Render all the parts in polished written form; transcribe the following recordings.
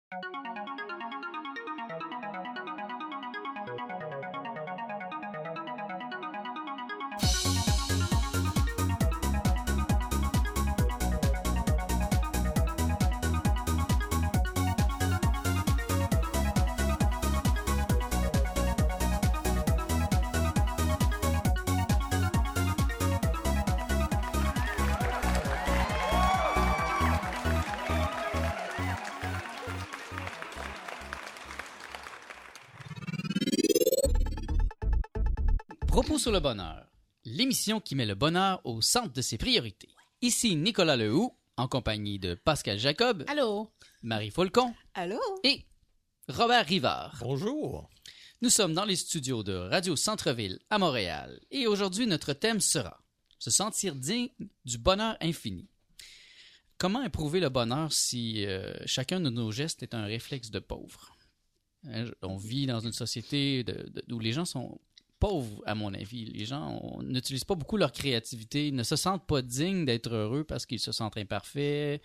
Propos sur le bonheur, l'émission qui met le bonheur au centre de ses priorités. Ici Nicolas Lehoux, en compagnie de Pascal Jacob. Allô. Marie Folcon. Allô. Et Robert Rivard. Bonjour. Nous sommes dans les studios de Radio Centre-Ville à Montréal. Et aujourd'hui, notre thème sera se sentir digne du bonheur infini. Comment éprouver le bonheur si chacun de nos gestes est un réflexe de pauvre? On vit dans une société où les gens sont pauvres, à mon avis. Les gens n'utilisent pas beaucoup leur créativité, ne se sentent pas dignes d'être heureux parce qu'ils se sentent imparfaits.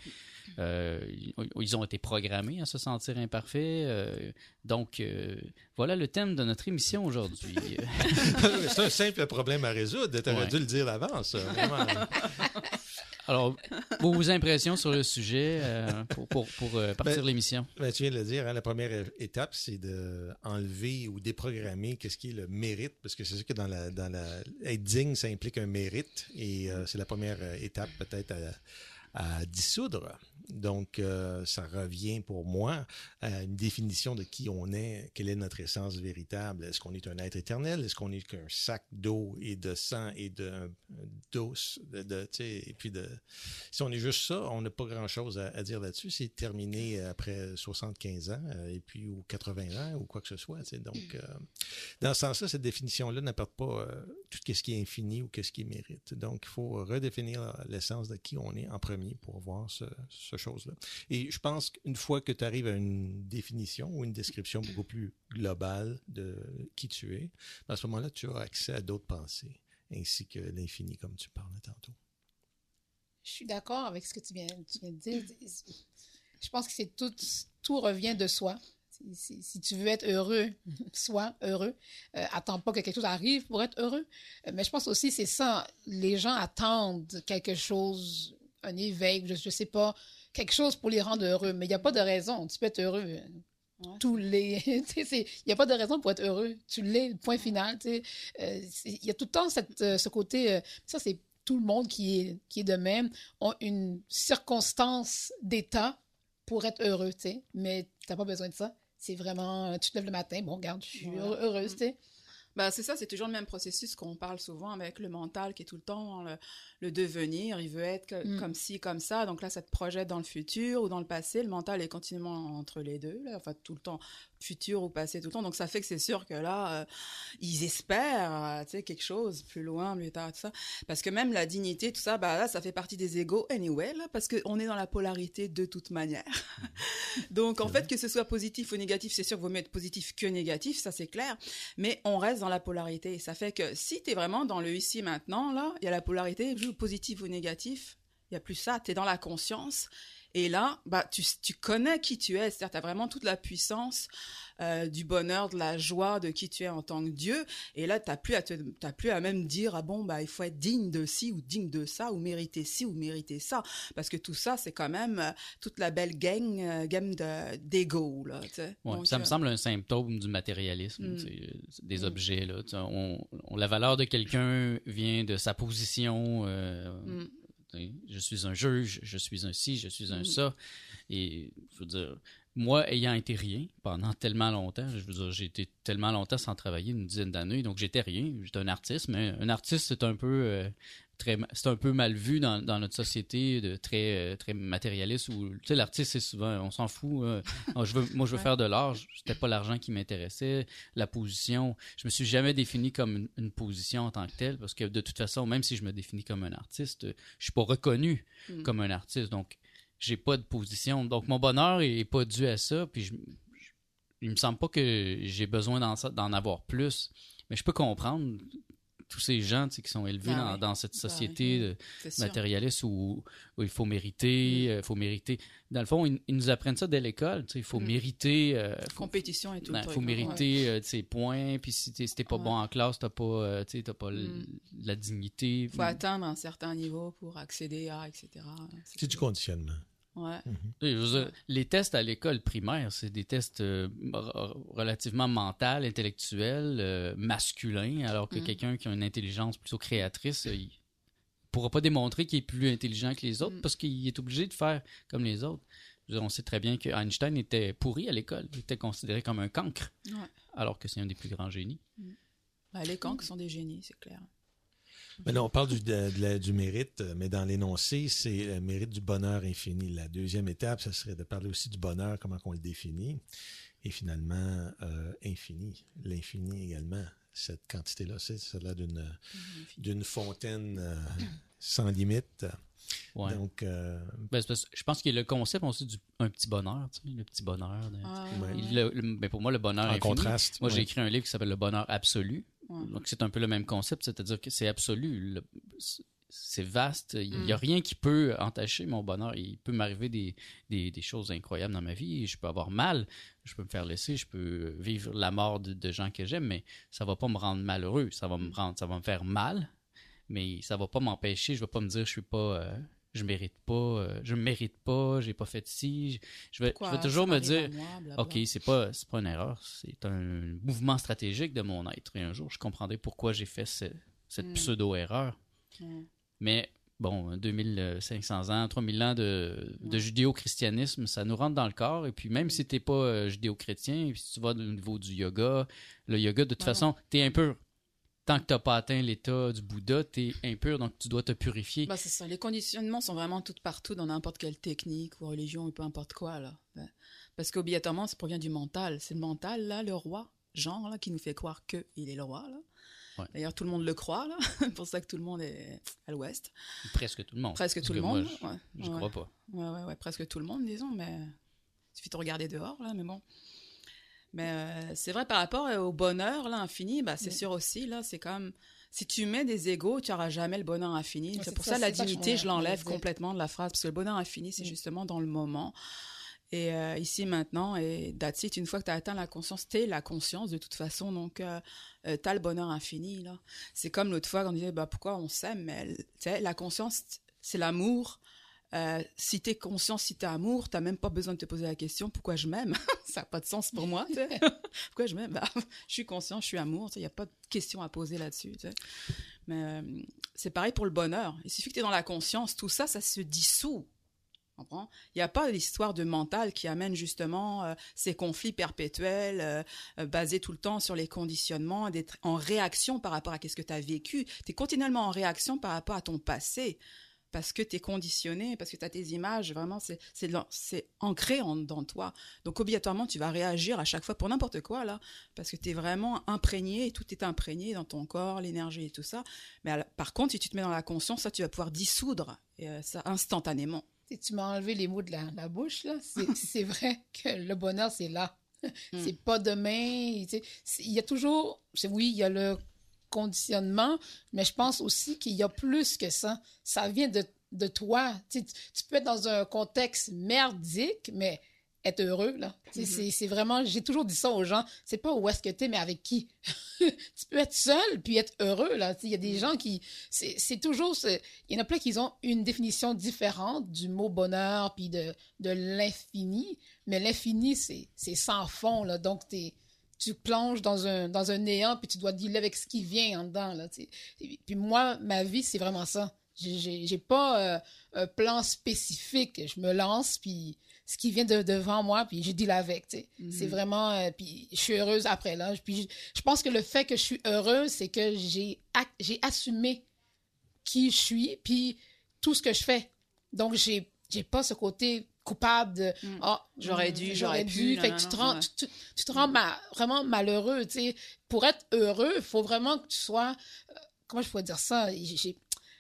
Ils ont été programmés à se sentir imparfaits. Donc, voilà le thème de notre émission aujourd'hui. C'est un simple problème à résoudre. Tu aurais dû le dire d'avance. Vraiment. Alors, vos impressions sur le sujet pour partir l'émission? Tu viens de le dire, hein, la première étape, c'est d'enlever ou déprogrammer qu'est-ce qui est le mérite, parce que c'est sûr que être digne, ça implique un mérite, et c'est la première étape peut-être à dissoudre. Donc, ça revient pour moi à une définition de qui on est, quelle est notre essence véritable. Est-ce qu'on est un être éternel? Est-ce qu'on est qu'un sac d'eau et de sang et d'eau? Et puis, si on est juste ça, on n'a pas grand-chose à dire là-dessus. C'est terminé après 75 ans, et puis ou 80 ans, ou quoi que ce soit. Donc, dans ce sens-là, cette définition-là n'apporte pas tout ce qui est infini ou ce qui est mérite. Donc, il faut redéfinir l'essence de qui on est en premier pour voir ce chose-là. Et je pense qu'une fois que tu arrives à une définition ou une description beaucoup plus globale de qui tu es, à ce moment-là, tu as accès à d'autres pensées, ainsi que l'infini, comme tu parlais tantôt. Je suis d'accord avec ce que tu viens de dire. Je pense que tout revient de soi. Si tu veux être heureux, sois heureux. Attends pas que quelque chose arrive pour être heureux. Mais je pense aussi, c'est ça. Les gens attendent quelque chose, un éveil, je sais pas, quelque chose pour les rendre heureux. Mais il n'y a pas de raison. Tu peux être heureux. Il n'y a pas de raison pour être heureux. Tu l'es, point final. Il y a tout le temps ce côté... ça, c'est tout le monde qui est de même, ont une circonstance d'état pour être heureux, mais tu n'as pas besoin de ça. C'est vraiment, tu te lèves le matin, bon, regarde, je suis heureuse, c'est ça, c'est toujours le même processus qu'on parle souvent avec le mental qui est tout le temps dans le devenir. Il veut être comme ci, comme ça. Donc là, ça te projette dans le futur ou dans le passé. Le mental est continuellement entre les deux, là. Enfin, tout le temps, futur ou passé, tout le temps. Donc ça fait que c'est sûr que là, ils espèrent, quelque chose plus loin, plus tard, tout ça. Parce que même la dignité, tout ça, là, ça fait partie des égos anyway, là, parce qu'on est dans la polarité de toute manière. Donc en fait, que ce soit positif ou négatif, c'est sûr qu'il vaut mieux être positif que négatif, ça c'est clair. Mais on reste dans la polarité. Ça fait que si t'es vraiment dans le ici maintenant, là, il y a la polarité, positif ou négatif, il y a plus ça, t'es dans la conscience. Et là, tu connais qui tu es, c'est-à-dire t'as vraiment toute la puissance du bonheur, de la joie de qui tu es en tant que Dieu. Et là, t'as plus à même dire il faut être digne de ci ou digne de ça ou mériter ci ou mériter ça, parce que tout ça, c'est quand même toute la belle gamme d'ego là. Ouais, donc, ça me semble un symptôme du matérialisme, des objets là. La valeur de quelqu'un vient de sa position. Je suis un juge, je suis un ci, je suis un ça. Et je veux dire, moi, ayant été rien pendant tellement longtemps, je veux dire, j'ai été tellement longtemps sans travailler, une dizaine d'années, donc j'étais rien. J'étais un artiste, mais un artiste, c'est un peu c'est un peu mal vu dans notre société de très matérialiste où l'artiste c'est souvent on s'en fout je veux faire de l'art, c'était pas l'argent qui m'intéressait, la position, je me suis jamais défini comme une position en tant que telle parce que de toute façon même si je me définis comme un artiste, je suis pas reconnu comme un artiste, donc j'ai pas de position, donc mon bonheur est pas dû à ça, puis il me semble pas que j'ai besoin d'en avoir plus, mais je peux comprendre tous ces gens qui sont élevés dans cette société matérialiste où il faut mériter, Dans le fond, ils nous apprennent ça dès l'école. Il faut mériter. Compétition et tout. Il faut mériter ses points. Puis si t'es pas bon en classe, t'as pas la dignité. Il faut atteindre un certain niveau pour accéder à, etc. C'est du conditionnement. Ouais. Je veux dire, les tests à l'école primaire, c'est des tests relativement mentaux, intellectuels, masculins, alors que quelqu'un qui a une intelligence plutôt créatrice, il pourra pas démontrer qu'il est plus intelligent que les autres parce qu'il est obligé de faire comme les autres. Je veux dire, on sait très bien que Einstein était pourri à l'école. Il était considéré comme un cancre, alors que c'est un des plus grands génies. Les cancres sont des génies, c'est clair. Mais non, on parle du mérite, mais dans l'énoncé, c'est le mérite du bonheur infini. La deuxième étape, ça serait de parler aussi du bonheur, comment on le définit. Et finalement, infini. L'infini également. Cette quantité-là, c'est celle-là d'une fontaine sans limite. Ouais. Donc, je pense qu'il y a le concept aussi un petit bonheur, le petit bonheur. Mais pour moi, le bonheur infini. Contraste. Moi, j'ai écrit un livre qui s'appelle Le bonheur absolu. Donc, c'est un peu le même concept, c'est-à-dire que c'est absolu. C'est vaste. Il n'y a rien qui peut entacher mon bonheur. Il peut m'arriver des choses incroyables dans ma vie. Je peux avoir mal. Je peux me faire laisser. Je peux vivre la mort de gens que j'aime, mais ça ne va pas me rendre malheureux. Ça va me faire mal, mais ça ne va pas m'empêcher. Je ne vais pas me dire je mérite pas, je me mérite pas, j'ai pas fait ci. Je vais toujours me dire, OK, c'est pas une erreur, c'est un mouvement stratégique de mon être. Et un jour, je comprendrai pourquoi j'ai fait cette pseudo-erreur. Mais bon, 2500 ans, 3000 ans de judéo-christianisme, ça nous rentre dans le corps. Et puis même si t'es pas judéo-chrétien, et puis si tu vas au niveau du yoga, le yoga, de toute façon, t'es impur. Tant que tu n'as pas atteint l'état du Bouddha, tu es impur, donc tu dois te purifier. C'est ça. Les conditionnements sont vraiment tout partout dans n'importe quelle technique ou religion ou peu importe quoi. Là. Parce qu'obligatoirement, ça provient du mental. C'est le mental, là, le roi, Jean, là, qui nous fait croire qu'il est le roi. Là. Ouais. D'ailleurs, tout le monde le croit. Là. C'est pour ça que tout le monde est à l'ouest. Presque tout le monde. Presque tout le monde. Moi, je crois pas. Ouais, presque tout le monde, disons. Mais il suffit de regarder dehors, là, mais bon. Mais c'est vrai, par rapport au bonheur là, infini, c'est sûr aussi, là, c'est comme, si tu mets des égos, tu n'auras jamais le bonheur infini. C'est pour ça la dignité, je l'enlève complètement de la phrase, parce que le bonheur infini, c'est justement dans le moment. Et ici, maintenant, et that's it, une fois que tu as atteint la conscience, t'es la conscience de toute façon, donc tu as le bonheur infini. Là. C'est comme l'autre fois, quand on disait, pourquoi on s'aime, mais la conscience, c'est l'amour. Si t'es conscient, si t'es amour, t'as même pas besoin de te poser la question pourquoi je m'aime. Ça n'a pas de sens pour moi. Pourquoi je m'aime? Je suis conscient, je suis amour. Il n'y a pas de question à poser là-dessus. Mais c'est pareil pour le bonheur. Il suffit que t'es dans la conscience, tout ça, ça se dissout. Il n'y a pas l'histoire de mental qui amène justement ces conflits perpétuels basés tout le temps sur les conditionnements, d'être en réaction par rapport à ce que tu as vécu. Tu es continuellement en réaction par rapport à ton passé. Parce que tu es conditionné, parce que tu as tes images, vraiment, c'est ancré dans toi. Donc, obligatoirement, tu vas réagir à chaque fois pour n'importe quoi, là, parce que tu es vraiment imprégné, tout est imprégné dans ton corps, l'énergie et tout ça. Mais par contre, si tu te mets dans la conscience, ça, tu vas pouvoir dissoudre ça instantanément. Tu m'as enlevé les mots de la bouche, là. C'est vrai que le bonheur, c'est là. C'est pas demain. Il y a toujours... Oui, il y a le conditionnement, mais je pense aussi qu'il y a plus que ça. Ça vient de toi. Tu peux être dans un contexte merdique, mais être heureux, là. C'est vraiment... J'ai toujours dit ça aux gens. C'est pas où est-ce que t'es, mais avec qui. Tu peux être seul, puis être heureux, là. Il y a des gens qui... C'est toujours... Il y en a plein qui ont une définition différente du mot bonheur, puis de l'infini. Mais l'infini, c'est sans fond, là. Donc, tu plonges dans un néant, puis tu dois dealer avec ce qui vient en dedans, là, t'sais. Puis moi, ma vie, c'est vraiment ça. J'ai pas un plan spécifique. Je me lance, puis ce qui vient devant moi, puis je deal avec, tu sais. C'est vraiment... puis je suis heureuse après, là. Puis je pense que le fait que je suis heureuse, c'est que j'ai assumé qui je suis, puis tout ce que je fais. Donc, j'ai pas ce côté coupable de j'aurais dû, j'aurais pu. Fait que tu te rends vraiment malheureux, tu sais. Pour être heureux, il faut vraiment que tu sois comment je pourrais dire ça, j'ai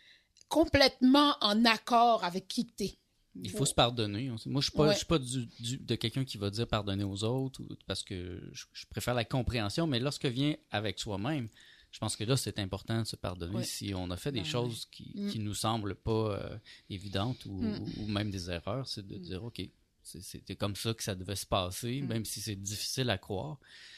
complètement en accord avec qui t'es. Il faut se pardonner. Moi, je suis pas de quelqu'un qui va dire pardonner aux autres parce que je préfère la compréhension, mais lorsque vient avec soi-même, je pense que là, c'est important de se pardonner Oui. si on a fait des Ben, choses qui nous semblent pas évidentes ou même des erreurs. C'est de dire, OK, c'était comme ça que ça devait se passer, même si c'est difficile à croire.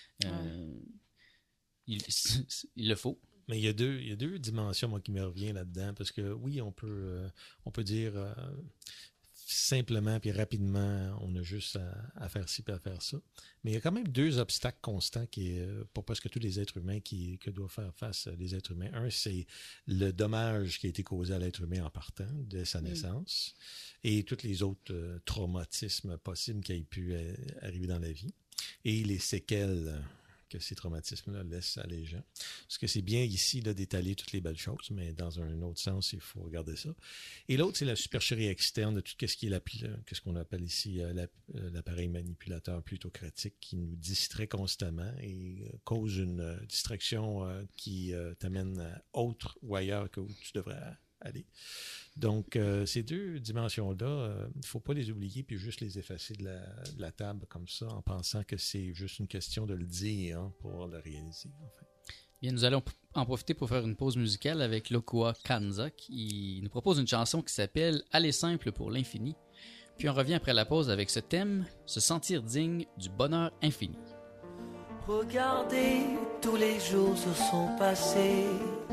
Il le faut. Mais il y a deux dimensions, moi, qui me reviennent là-dedans, parce que oui, on peut dire simplement puis rapidement, on a juste à faire ci puis à faire ça. Mais il y a quand même deux obstacles constants pour presque tous les êtres humains que doivent faire face les êtres humains. Un, c'est le dommage qui a été causé à l'être humain en partant dès sa naissance et tous les autres traumatismes possibles qui aient pu arriver dans la vie et les séquelles que ces traumatismes-là laissent à les gens. Parce que c'est bien ici là, d'étaler toutes les belles choses, mais dans un autre sens, il faut regarder ça. Et l'autre, c'est la supercherie externe de tout ce qui est qu'est-ce qu'on appelle ici l'appareil manipulateur plutocratique qui nous distrait constamment et cause une distraction qui t'amène autre ou ailleurs que où tu devrais aller. Donc, ces deux dimensions-là, il ne faut pas les oublier puis juste les effacer de la table comme ça en pensant que c'est juste une question de le dire pour le réaliser, en fait. Bien, nous allons en profiter pour faire une pause musicale avec Lokua Kanza qui nous propose une chanson qui s'appelle « Aller simple pour l'infini ». Puis on revient après la pause avec ce thème « Se sentir digne du bonheur infini ». Regardez, tous les jours se sont passés,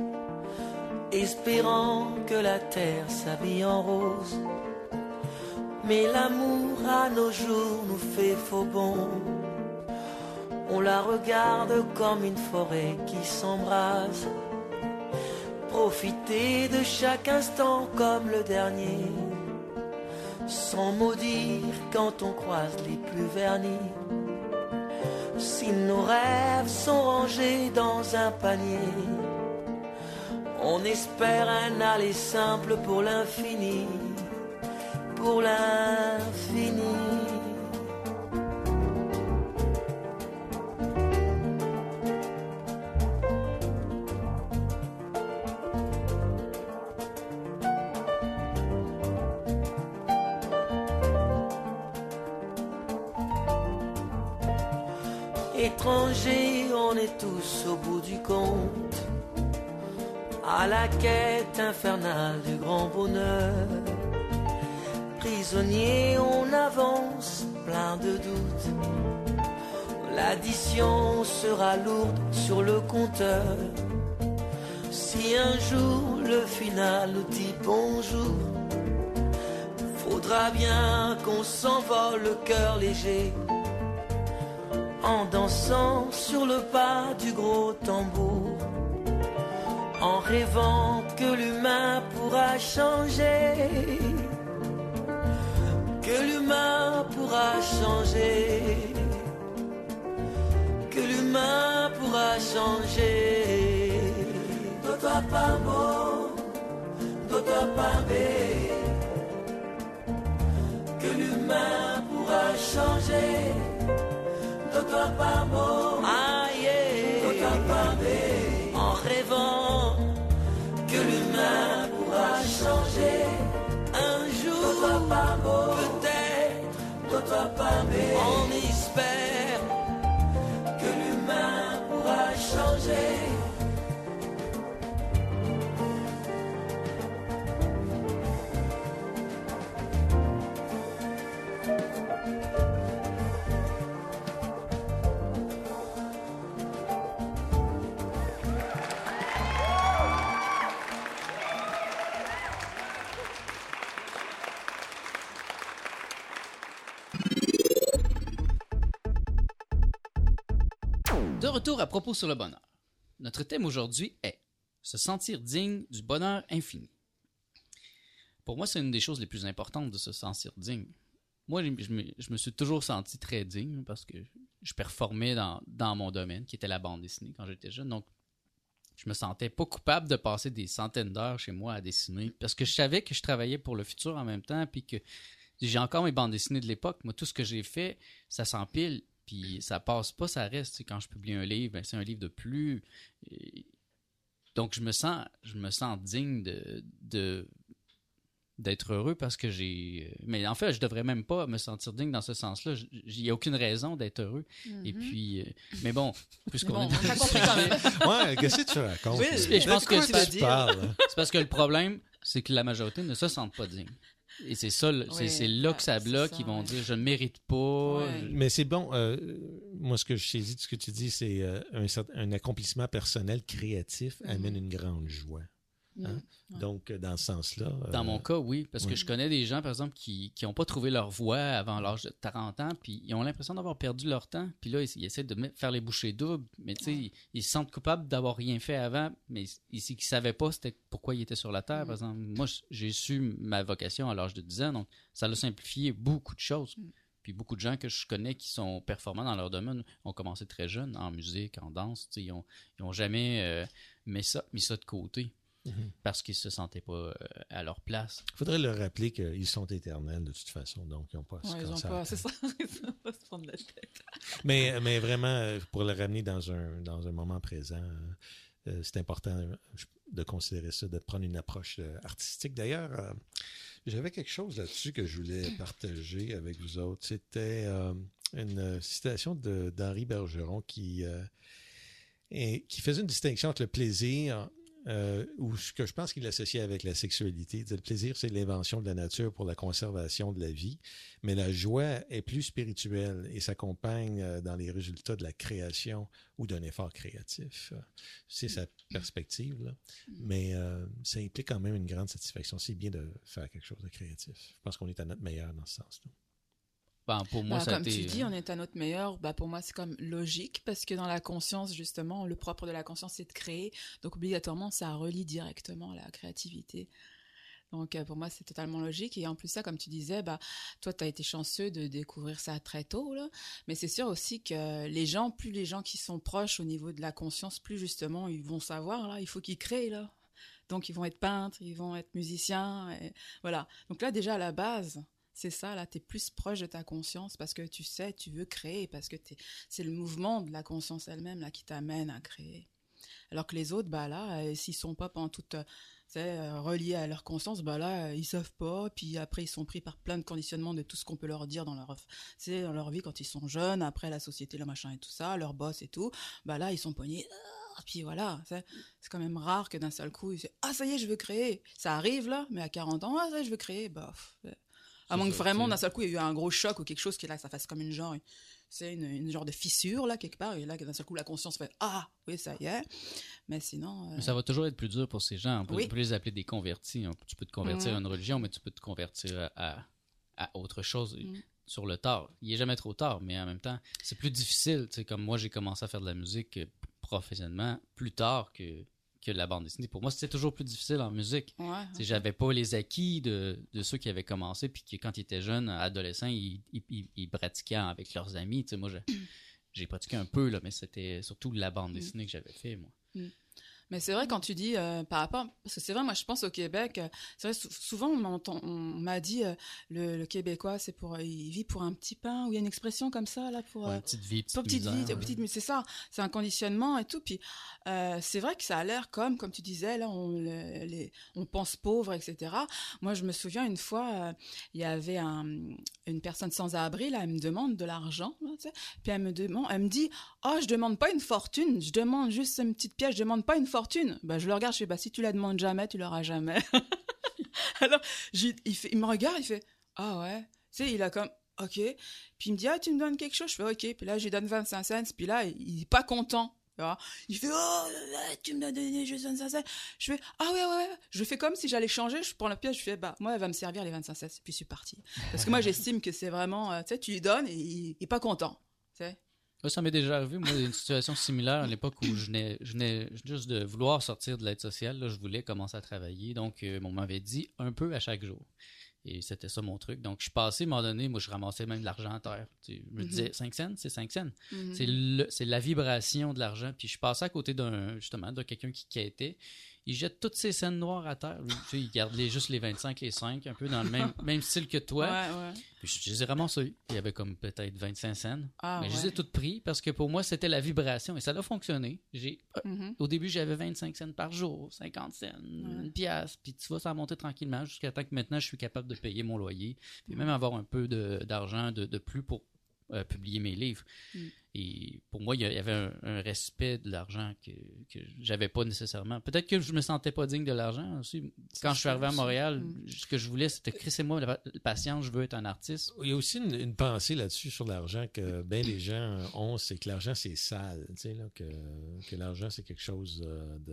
espérant que la terre s'habille en rose. Mais l'amour à nos jours nous fait faux bond. On la regarde comme une forêt qui s'embrase. Profiter de chaque instant comme le dernier, sans maudire quand on croise les plus vernis. Si nos rêves sont rangés dans un panier, on espère un aller simple pour l'infini, pour l'infini. Étrangers, on est tous au bout du compte, à la quête infernale du grand bonheur. Prisonniers, on avance plein de doutes. L'addition sera lourde sur le compteur. Si un jour le final nous dit bonjour, faudra bien qu'on s'envole le cœur léger, en dansant sur le pas du gros tambour, en rêvant que l'humain pourra changer, que l'humain pourra changer, que l'humain pourra changer. Doto pambo, doto pambé, que l'humain pourra changer. Doto pambo, aïe, doto pambé, en rêvant que l'humain pourra changer un jour, peut-être, on espère que l'humain pourra changer. De retour à propos sur le bonheur. Notre thème aujourd'hui est se sentir digne du bonheur infini. Pour moi, c'est une des choses les plus importantes de se sentir digne. Moi, je me suis toujours senti très digne parce que je performais dans mon domaine, qui était la bande dessinée quand j'étais jeune. Donc, je me sentais pas coupable de passer des centaines d'heures chez moi à dessiner parce que je savais que je travaillais pour le futur en même temps puis que j'ai encore mes bandes dessinées de l'époque. Moi, tout ce que j'ai fait, ça s'empile. Puis ça passe pas, ça reste. Quand je publie un livre, ben, c'est un livre de plus. Donc je me sens digne de d'être heureux parce que mais en fait, je devrais même pas me sentir digne dans ce sens-là. Il n'y a aucune raison d'être heureux. Et puis, mais bon, puisqu'on Bon, est on a compris quand même. Ouais, qu'est-ce que tu racontes? Oui, là? Et je pense que De quoi tu parles? c'est parce que le problème, c'est que la majorité ne se sentent pas dignes. Et c'est ça, c'est là que ça c'est bloque. ça, Ils vont ouais. dire, je ne mérite pas. Ouais. Mais c'est bon. Moi, ce que je saisis de ce que tu dis, c'est un accomplissement personnel créatif amène une grande joie. Hein? Donc, dans ce sens-là. Dans mon cas, oui, parce que oui. je connais des gens, par exemple, qui n'ont pas trouvé leur voie avant l'âge de 40 ans, puis ils ont l'impression d'avoir perdu leur temps, puis là, ils essaient de faire les bouchées doubles, mais tu sais, ils se sentent coupables d'avoir rien fait avant, mais ils ne savaient pas c'était pourquoi ils étaient sur la Terre, par exemple. Moi, j'ai su ma vocation à l'âge de 10 ans, donc ça a simplifié beaucoup de choses. Puis beaucoup de gens que je connais qui sont performants dans leur domaine ont commencé très jeunes, en musique, en danse, tu sais, ils ont jamais mis ça de côté. Parce qu'ils ne se sentaient pas à leur place. Il faudrait leur rappeler qu'ils sont éternels de toute façon, donc ils n'ont pas à se Ouais, ils casser ont la pas, c'est tête. ça, ils ont pas se prendre la tête. Mais vraiment, pour le ramener dans un moment présent, c'est important de considérer ça, de prendre une approche artistique. D'ailleurs, j'avais quelque chose là-dessus que je voulais partager avec vous autres. C'était une citation d'Henri Bergeron qui faisait une distinction entre le plaisir ou ce que je pense qu'il associait avec la sexualité. Le plaisir, c'est l'invention de la nature pour la conservation de la vie, mais la joie est plus spirituelle et s'accompagne dans les résultats de la création ou d'un effort créatif. C'est sa perspective, là. Mais ça implique quand même une grande satisfaction. C'est bien de faire quelque chose de créatif. Je pense qu'on est à notre meilleur dans ce sens-là. Ben, pour moi, ça a Comme été... tu dis, on est à notre meilleur. Pour moi, c'est comme logique parce que dans la conscience, justement, le propre de la conscience, c'est de créer. Donc, obligatoirement, ça relie directement à la créativité. Donc, pour moi, c'est totalement logique. Et en plus, ça, comme tu disais, toi, tu as été chanceux de découvrir ça très tôt, là. Mais c'est sûr aussi que plus les gens qui sont proches au niveau de la conscience, plus justement, ils vont savoir, là, il faut qu'ils créent, là. Donc, ils vont être peintres, ils vont être musiciens. Et voilà. Donc là, déjà, à la base... C'est ça, là, tu es plus proche de ta conscience parce que tu sais, tu veux créer, parce que c'est le mouvement de la conscience elle-même là, qui t'amène à créer. Alors que les autres, s'ils sont pas pendant toute, reliés à leur conscience, ils savent pas, puis après, ils sont pris par plein de conditionnements de tout ce qu'on peut leur dire dans leur vie quand ils sont jeunes, après la société, le machin et tout ça, leur boss et tout, ils sont poignés... Puis voilà, c'est quand même rare que d'un seul coup, ils disent « Ah, ça y est, je veux créer !» Ça arrive là, mais à 40 ans, « Ah, ça y est, je veux créer !» À moins que vraiment, d'un seul coup, il y a eu un gros choc ou quelque chose qui là, ça fasse comme une genre de fissure, là, quelque part. Et là, d'un seul coup, la conscience fait « Ah, oui, ça y est !» Mais sinon... Mais ça va toujours être plus dur pour ces gens. On peut les appeler des convertis. Tu peux te convertir à une religion, mais tu peux te convertir à autre chose sur le tard. Il n'est jamais trop tard, mais en même temps, c'est plus difficile. Tu sais, comme moi, j'ai commencé à faire de la musique professionnellement plus tard que la bande dessinée. Pour moi, c'était toujours plus difficile en musique. Ouais, j'avais pas les acquis de ceux qui avaient commencé, puis qui, quand ils étaient jeunes, adolescents, ils pratiquaient avec leurs amis. Moi, j'ai pratiqué un peu, là, mais c'était surtout la bande dessinée que j'avais fait, moi. Mais c'est vrai, quand tu dis par rapport... Parce que c'est vrai, moi, je pense au Québec, c'est vrai, souvent, on m'a dit, le Québécois, il vit pour un petit pain, ou il y a une expression comme ça, là, pour... petite vie, c'est ça, c'est un conditionnement et tout. Puis c'est vrai que ça a l'air comme tu disais, là, on pense pauvre, etc. Moi, je me souviens, une fois, il y avait une personne sans abri, là, elle me demande de l'argent, là, tu sais, puis elle me dit, je demande pas une fortune, je demande juste une petite pièce, je demande pas une fortune. Je le regarde, je fais, si tu la demandes jamais, tu l'auras jamais. Alors, il me regarde, il fait, ah ouais, tu sais, il a comme, ok. Puis il me dit, tu me donnes quelque chose? Je fais, ok. Puis là, je lui donne 25 cents, puis là, il est pas content. Il fait, tu me donnes juste 25 cents. Je fais, ouais. Je fais comme si j'allais changer, je prends la pièce, je fais, moi, elle va me servir les 25 cents, puis je suis partie. Parce que moi, j'estime que c'est vraiment, tu sais, tu lui donnes et il est pas content, tu sais. Ça m'est déjà arrivé, moi, une situation similaire à l'époque où je venais juste de vouloir sortir de l'aide sociale. Là, je voulais commencer à travailler. Donc, on m'avait dit un peu à chaque jour. Et c'était ça mon truc. Donc, je suis passé, à un moment donné, moi, je ramassais même de l'argent à terre. Je me disais, 5 cents, c'est 5 cents. C'est la vibration de l'argent. Puis, je passais à côté de quelqu'un qui quêtait. il jette toutes ses scènes noires à terre. Lui, tu sais, il garde juste les 25, les 5, un peu dans le même style que toi. Ouais. Puis je les ai ramassés. Il y avait comme peut-être 25 scènes. Ah, mais je les ai toutes pris parce que pour moi, c'était la vibration et ça a fonctionné. Au début, j'avais 25 cents par jour, 50 cents, une pièce. Puis tu vois, ça a monté tranquillement jusqu'à temps que maintenant, je suis capable de payer mon loyer. Puis même avoir un peu d'argent de plus pour publier mes livres. Et pour moi, il y avait un respect de l'argent que j'avais pas nécessairement. Peut-être que je me sentais pas digne de l'argent aussi. Quand je suis arrivé à Montréal, ce que je voulais, c'était crissez-moi la patience, je veux être un artiste. Il y a aussi une pensée là-dessus sur l'argent que bien les gens ont, c'est que l'argent, c'est sale. Tu sais, là, que l'argent, c'est quelque chose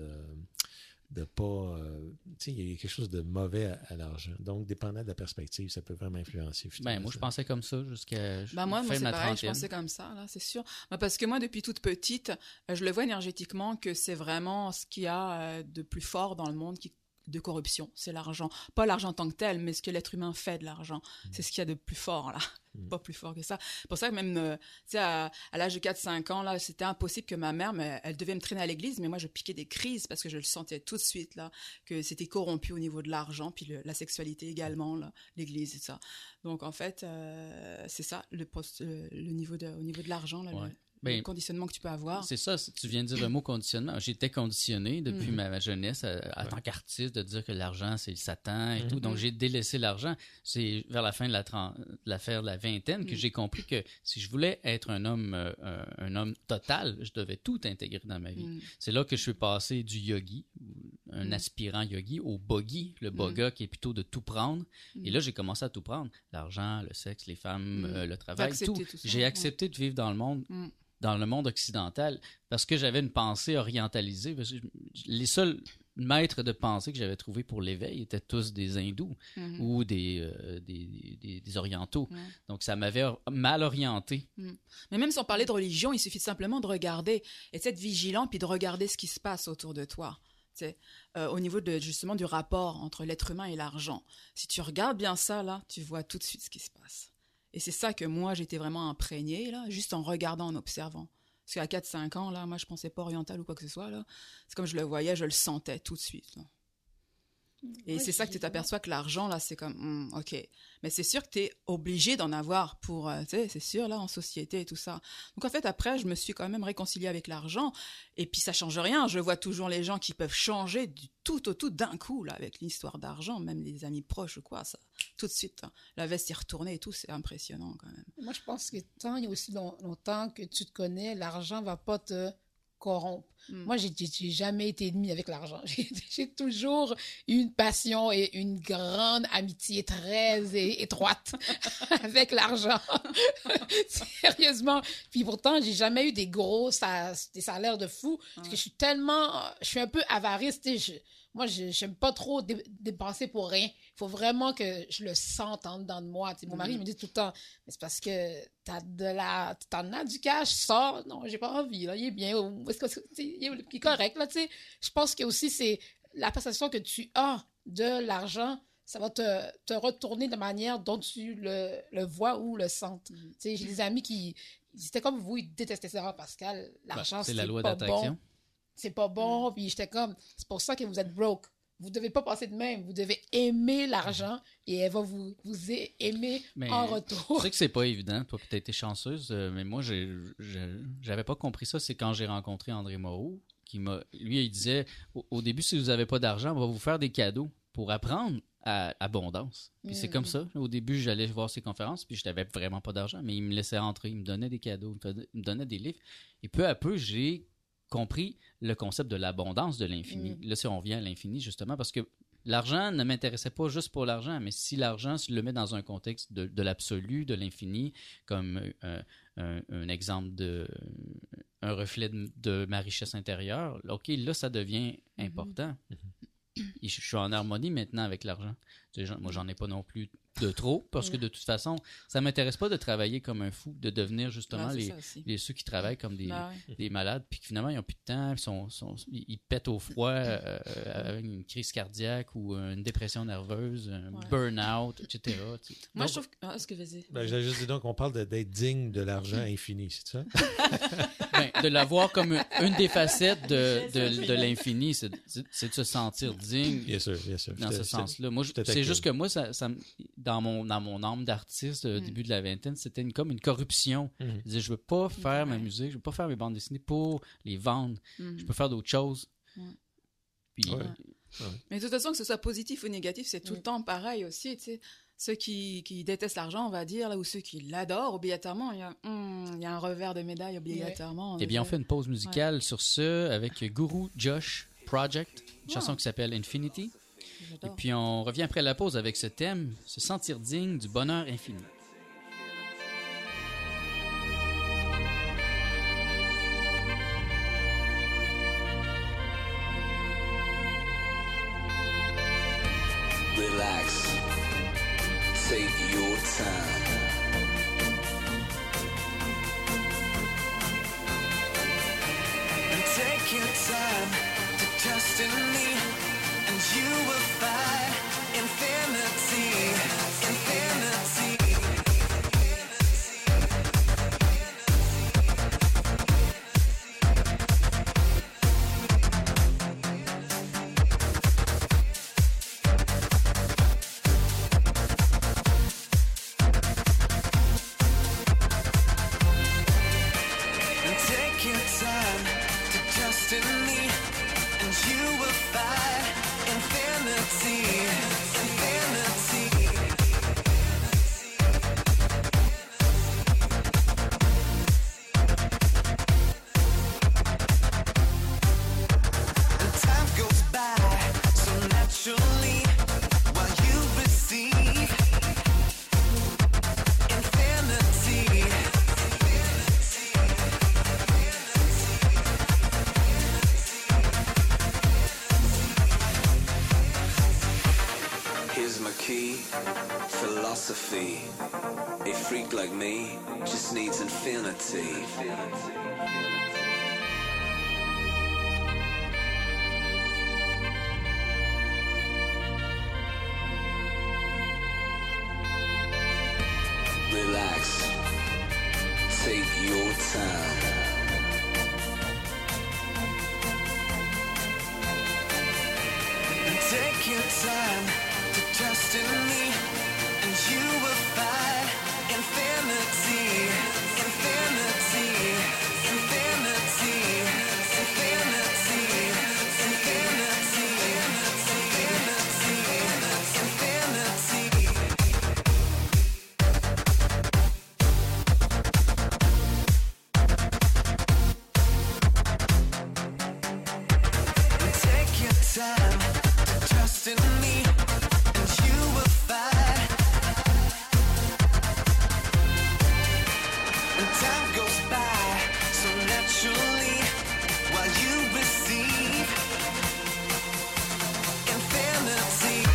de pas... tu sais, il y a quelque chose de mauvais à l'argent. Donc, dépendant de la perspective, ça peut vraiment influencer. Moi, je pensais comme ça jusqu'à moi, fin de c'est ma pareil, trentaine. je pensais comme ça, là, c'est sûr. Parce que moi, depuis toute petite, je le vois énergétiquement que c'est vraiment ce qu'il y a de plus fort dans le monde de corruption, c'est l'argent. Pas l'argent en tant que tel, mais ce que l'être humain fait de l'argent. C'est ce qu'il y a de plus fort, là. Pas plus fort que ça. C'est pour ça que même, tu sais, à l'âge de 4-5 ans, là, c'était impossible que ma mère, elle devait me traîner à l'église, mais moi, je piquais des crises parce que je le sentais tout de suite, là, que c'était corrompu au niveau de l'argent, puis la sexualité également, là, l'église et ça. Donc, en fait, c'est ça, au niveau de l'argent, là, le conditionnement que tu peux avoir. C'est ça, tu viens de dire le mot conditionnement. J'étais conditionné depuis ma jeunesse en tant qu'artiste de dire que l'argent, c'est le Satan et tout. Donc, j'ai délaissé l'argent. C'est vers la fin de l'affaire de la vingtaine que j'ai compris que si je voulais être un homme total, je devais tout intégrer dans ma vie. C'est là que je suis passé du yogi, un aspirant yogi, au bogi, le boga qui est plutôt de tout prendre. Et là, j'ai commencé à tout prendre. L'argent, le sexe, les femmes, le travail, tout. J'ai accepté de vivre dans le monde occidental, parce que j'avais une pensée orientalisée. Parce que les seuls maîtres de pensée que j'avais trouvés pour l'éveil étaient tous des hindous ou des orientaux. Donc, ça m'avait mal orienté. Mais même sans parler de religion, il suffit simplement de regarder et d'être vigilant puis de regarder ce qui se passe autour de toi. Au niveau justement du rapport entre l'être humain et l'argent. Si tu regardes bien ça, là, tu vois tout de suite ce qui se passe. Et c'est ça que moi, j'étais vraiment imprégnée, là, juste en regardant, en observant. Parce qu'à 4-5 ans, là, moi, je pensais pas oriental ou quoi que ce soit, là. C'est comme je le voyais, je le sentais tout de suite, là. Et c'est ça que tu t'aperçois que l'argent, là, c'est comme, OK. Mais c'est sûr que tu es obligé d'en avoir pour, tu sais, c'est sûr, là, en société et tout ça. Donc, en fait, après, je me suis quand même réconciliée avec l'argent. Et puis, ça change rien. Je vois toujours les gens qui peuvent changer du tout au tout d'un coup, là, avec l'histoire d'argent, même les amis proches ou quoi, ça, tout de suite. Hein. La veste est retournée et tout, c'est impressionnant quand même. Moi, je pense que tant il y a aussi longtemps que tu te connais, l'argent va pas te corrompre. Moi, j'ai jamais été ennemie avec l'argent. J'ai toujours eu une passion et une grande amitié très étroite avec l'argent. Sérieusement. Puis pourtant, j'ai jamais eu des salaires de fou. Parce que je suis un peu avariste. Moi, je n'aime pas trop dépenser pour rien. Il faut vraiment que je le sente en dedans de moi. Mon mari me dit tout le temps, mais c'est parce que t'en as du cash, sors. Non, j'ai pas envie. Là. Il est bien. Il est correct. Là, je pense que aussi, c'est la perception que tu as de l'argent, ça va te retourner de manière dont tu le vois ou le sens. J'ai des amis qui étaient comme vous, ils détestaient ça. Pascal, l'argent, c'est la loi pas d'attraction. Bon. C'est pas bon, puis j'étais comme, c'est pour ça que vous êtes broke. Vous devez pas penser de même. Vous devez aimer l'argent et elle va vous aimer en retour. Tu sais que c'est pas évident. Toi, tu as été chanceuse, mais moi, j'avais pas compris ça. C'est quand j'ai rencontré André Moreau, lui, il disait, au début, si vous avez pas d'argent, on va vous faire des cadeaux pour apprendre à abondance. Puis c'est comme ça. Au début, j'allais voir ses conférences, puis je n'avais vraiment pas d'argent, mais il me laissait rentrer. Il me donnait des cadeaux, il me donnait des livres. Et peu à peu, j'ai compris le concept de l'abondance de l'infini. Là, si on revient à l'infini, justement, parce que l'argent ne m'intéressait pas juste pour l'argent, mais si l'argent, si je le mets dans un contexte de l'absolu, de l'infini, comme un exemple un reflet de ma richesse intérieure, OK, là, ça devient important. Et je suis en harmonie maintenant avec l'argent. Moi, j'en ai pas non plus de trop, parce que de toute façon, ça m'intéresse pas de travailler comme un fou, de devenir justement ceux qui travaillent comme des malades, puis finalement, ils n'ont plus de temps, ils pètent au froid avec une crise cardiaque ou une dépression nerveuse, un burn-out, etc. Moi, je trouve... est-ce que vas-y? J'allais juste dire, donc, on parle d'être digne de l'argent infini, c'est ça? De l'avoir comme une des facettes de l'infini, c'est de se sentir digne. Bien sûr. Dans ce sens-là. Moi, c'est juste que moi, ça dans mon âme d'artiste au début de la vingtaine, c'était comme une corruption. Je disais, je veux pas faire ma musique, je veux pas faire mes bandes dessinées pour les vendre. Je peux faire d'autres choses. Puis, Mais de toute façon, que ce soit positif ou négatif, c'est tout le temps pareil aussi, tu sais. Ceux qui détestent l'argent, on va dire, là, ou ceux qui l'adorent, obligatoirement, il y a un revers de médaille, obligatoirement. Eh bien, on fait une pause musicale sur ce avec Guru Josh Project, une chanson qui s'appelle Infinity. J'adore. Et puis, on revient après la pause avec ce thème, se sentir digne du bonheur infini. Relax. Take your time. And take your time to trust in me, and you will find infinity, infinity. Philosophy. A freak like me just needs infinity. Relax. Take your time. And take your time to trust in me, and you will find infinity, infinity, infinity, infinity, infinity, infinity, infinity. Take your time to trust in me, and you will find. And time goes by so naturally while you receive infinity.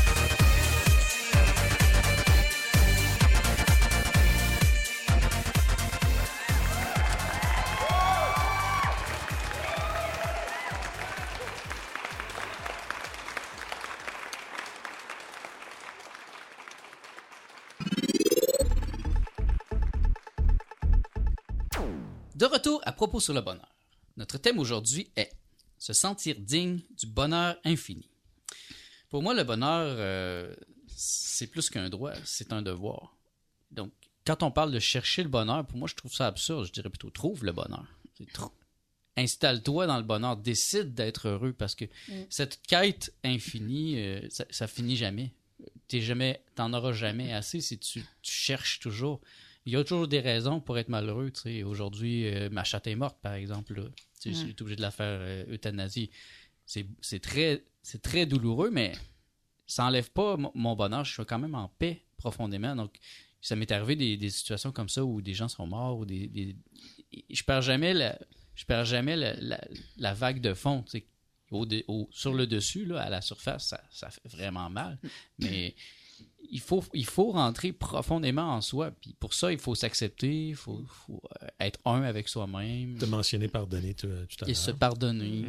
De retour à propos sur le bonheur. Notre thème aujourd'hui est se sentir digne du bonheur infini. Pour moi, le bonheur, c'est plus qu'un droit, c'est un devoir. Donc, quand on parle de chercher le bonheur, pour moi, je trouve ça absurde. Je dirais plutôt trouve le bonheur. Installe-toi dans le bonheur, décide d'être heureux parce que cette quête infinie, ça finit jamais. T'en auras jamais assez si tu cherches toujours. Il y a toujours des raisons pour être malheureux. Tu sais. Aujourd'hui, ma chatte est morte, par exemple. Là. Tu sais, j'ai obligé de la faire euthanasie. C'est très douloureux, mais ça n'enlève pas mon bonheur. Je suis quand même en paix profondément. Donc, ça m'est arrivé des situations comme ça où des gens sont morts. Ou je perds jamais la vague de fond. Tu sais. Sur le dessus, là, à la surface, ça fait vraiment mal. Mais il faut rentrer profondément en soi. Puis pour ça, il faut s'accepter, il faut être un avec soi-même. Tu as mentionné pardonner tout à l'heure. Et se pardonner.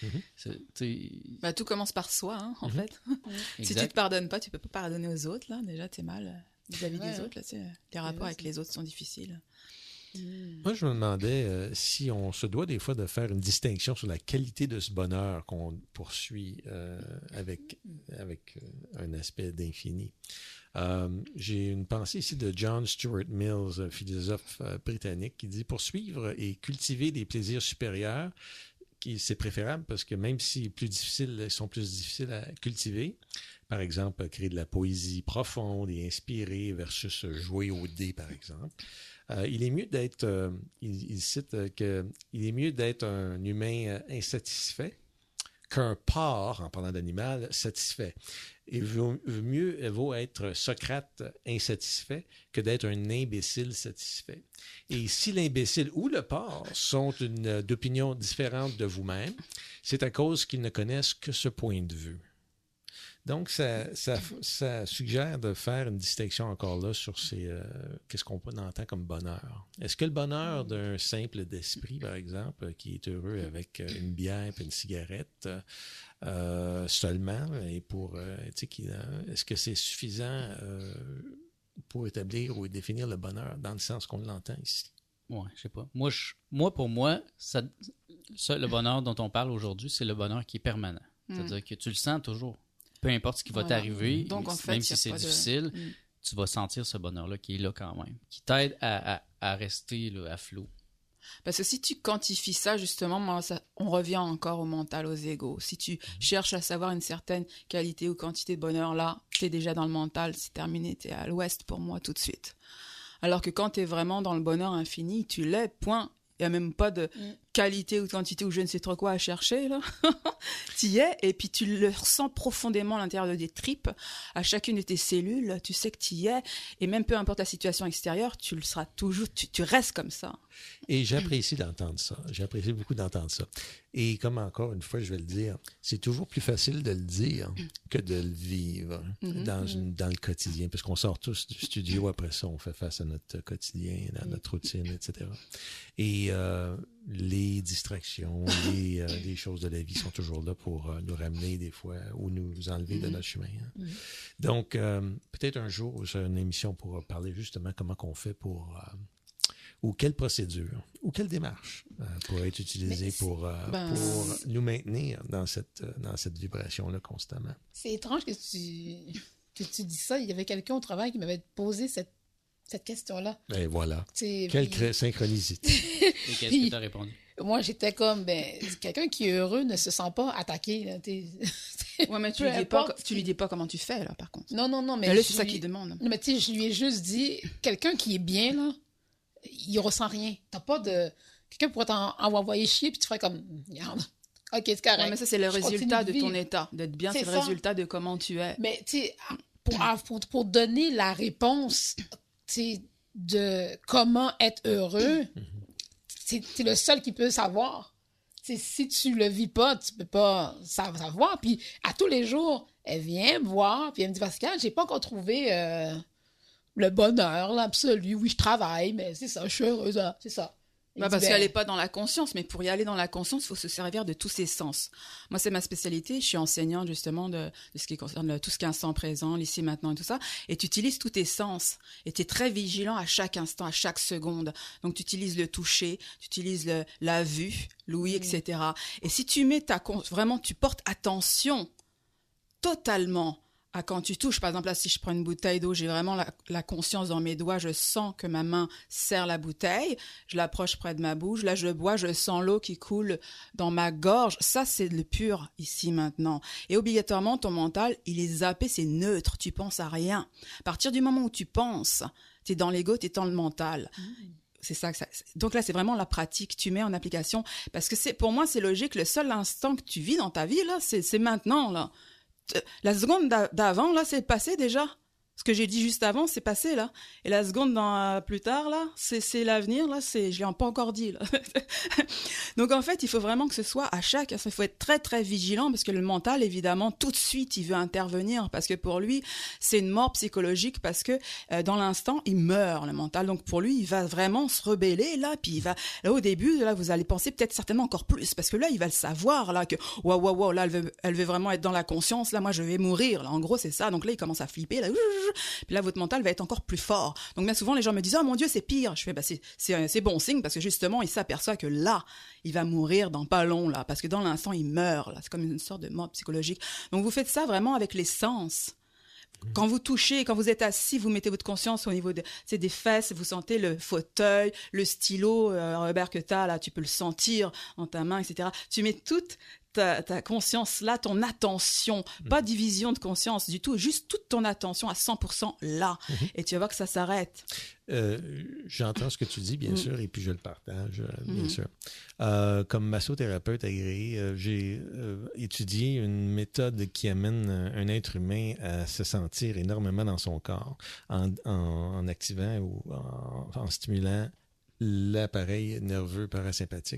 Tout commence par soi, hein, en fait. Si tu te pardonnes pas, tu peux pas pardonner aux autres. Là, déjà, t'es mal vis-à-vis des autres. Là, les rapports avec les autres sont difficiles. Moi, je me demandais si on se doit des fois de faire une distinction sur la qualité de ce bonheur qu'on poursuit avec un aspect d'infini. J'ai une pensée ici de John Stuart Mills, philosophe britannique, qui dit « Poursuivre et cultiver des plaisirs supérieurs, c'est préférable parce que même si ils sont plus difficiles à cultiver, par exemple, créer de la poésie profonde et inspirée versus jouer au dé, par exemple, il est mieux d'être, il cite qu'il est mieux d'être un humain insatisfait qu'un porc, en parlant d'animal, satisfait. Et mieux vaut être Socrate insatisfait que d'être un imbécile satisfait. Et si l'imbécile ou le porc sont d'opinions différentes de vous-même, c'est à cause qu'ils ne connaissent que ce point de vue. Donc, ça suggère de faire une distinction encore là sur qu'est-ce qu'on entend comme bonheur. Est-ce que le bonheur d'un simple d'esprit, par exemple, qui est heureux avec une bière et une cigarette seulement, et est-ce que c'est suffisant pour établir ou définir le bonheur dans le sens qu'on l'entend ici? Ouais, je sais pas. Pour moi, le bonheur dont on parle aujourd'hui, c'est le bonheur qui est permanent. C'est-à-dire que tu le sens toujours. Peu importe ce qui va t'arriver, donc, en fait, même si c'est difficile, tu vas sentir ce bonheur-là qui est là quand même, qui t'aide à rester là, à flot. Parce que si tu quantifies ça, justement, on revient encore au mental, aux égos. Si tu cherches à savoir une certaine qualité ou quantité de bonheur, là, t'es déjà dans le mental, c'est terminé, t'es à l'ouest pour moi tout de suite. Alors que quand t'es vraiment dans le bonheur infini, tu l'es, point. Il n'y a même pas de qualité ou de quantité ou je ne sais trop quoi à chercher, là. Tu y es, et puis tu le ressens profondément à l'intérieur de tes tripes, à chacune de tes cellules, tu sais que tu y es, et même peu importe la situation extérieure, tu le seras toujours, tu restes comme ça. Et j'apprécie d'entendre ça. J'apprécie beaucoup d'entendre ça. Et comme encore une fois, je vais le dire, c'est toujours plus facile de le dire que de le vivre dans le quotidien, parce qu'on sort tous du studio, après ça, on fait face à notre quotidien, à notre routine, etc. Et les distractions, les choses de la vie sont toujours là pour nous ramener des fois ou nous enlever de notre chemin. Hein. Donc, peut-être un jour, j'ai une émission pour parler justement comment qu'on fait pour... ou quelle procédure, ou quelle démarche pourrait être utilisée pour nous maintenir dans cette vibration-là constamment. C'est étrange que tu dis ça. Il y avait quelqu'un au travail qui m'avait posé cette question-là. Et voilà. Quelle synchronicité. Et qu'est-ce que tu as répondu? Moi, j'étais comme, quelqu'un qui est heureux ne se sent pas attaqué. Là, ouais, mais tu lui dis pas comment tu fais, là, par contre. Non, mais... là, c'est ça qu'il demande. Non, mais tu sais, je lui ai juste dit, quelqu'un qui est bien, là, il ressent rien. T'as pas de... Quelqu'un pourrait t'envoyer chier, puis tu ferais comme, regarde, OK, c'est correct. Ouais, mais ça, c'est le résultat de ton état. D'être bien, c'est le résultat de comment tu es. Mais, tu sais, pour donner la réponse, tu sais, de comment être heureux, c'est le seul qui peut savoir. T'sais, si tu le vis pas, tu peux pas savoir. Puis, à tous les jours, elle vient me voir, puis elle me dit, Pascal, j'ai pas encore trouvé le bonheur, l'absolu. Oui, je travaille, mais c'est ça, je suis heureuse, là, c'est ça. Parce qu'elle n'est pas dans la conscience, mais pour y aller dans la conscience, il faut se servir de tous ses sens. Moi, c'est ma spécialité, je suis enseignante justement de ce qui concerne tout ce qui est instant présent, l'ici, maintenant et tout ça, et tu utilises tous tes sens, et tu es très vigilant à chaque instant, à chaque seconde. Donc, tu utilises le toucher, tu utilises la vue, l'ouïe, etc. Et si tu mets vraiment, tu portes attention totalement à quand tu touches, par exemple, là, si je prends une bouteille d'eau, j'ai vraiment la conscience dans mes doigts, je sens que ma main serre la bouteille, je l'approche près de ma bouche, là, je bois, je sens l'eau qui coule dans ma gorge. Ça, c'est le pur, ici, maintenant. Et obligatoirement, ton mental, il est zappé, c'est neutre, tu penses à rien. À partir du moment où tu penses, t'es dans l'ego, t'es dans le mental. C'est ça, donc là, c'est vraiment la pratique que tu mets en application, parce que pour moi, c'est logique, le seul instant que tu vis dans ta vie, là, c'est maintenant, là. La seconde d'avant, là, c'est passé déjà. Ce que j'ai dit juste avant, c'est passé, là. Et la seconde plus tard, là, c'est l'avenir, là, je l'ai pas encore dit, là. Donc, en fait, il faut vraiment que ce soit à chaque... Il faut être très, très vigilant parce que le mental, évidemment, tout de suite, il veut intervenir parce que pour lui, c'est une mort psychologique parce que dans l'instant, il meurt, le mental. Donc, pour lui, il va vraiment se rebeller, là, puis il va... Là, au début, là, vous allez penser peut-être certainement encore plus parce que là, il va le savoir, là, que waouh, là, elle veut vraiment être dans la conscience, là, moi, je vais mourir, là. En gros, c'est ça. Donc là, il commence à flipper, là. Puis là, votre mental va être encore plus fort. Donc bien souvent, les gens me disent « Oh mon Dieu, c'est pire !» Je fais c'est bon signe parce que justement, il s'aperçoit que là, il va mourir dans pas long, là, parce que dans l'instant, il meurt, là. C'est comme une sorte de mort psychologique. Donc vous faites ça vraiment avec les sens. Quand vous touchez, quand vous êtes assis, vous mettez votre conscience au niveau des fesses, vous sentez le fauteuil, le stylo, Robert, que t'as, là, tu peux le sentir dans ta main, etc. Tu mets toute ta conscience là, ton attention, pas division de conscience du tout, juste toute ton attention à 100% là, et tu vas voir que ça s'arrête. J'entends ce que tu dis, bien sûr, et puis je le partage, bien sûr. Comme massothérapeute agréé, j'ai étudié une méthode qui amène un être humain à se sentir énormément dans son corps en activant ou en stimulant l'appareil nerveux parasympathique.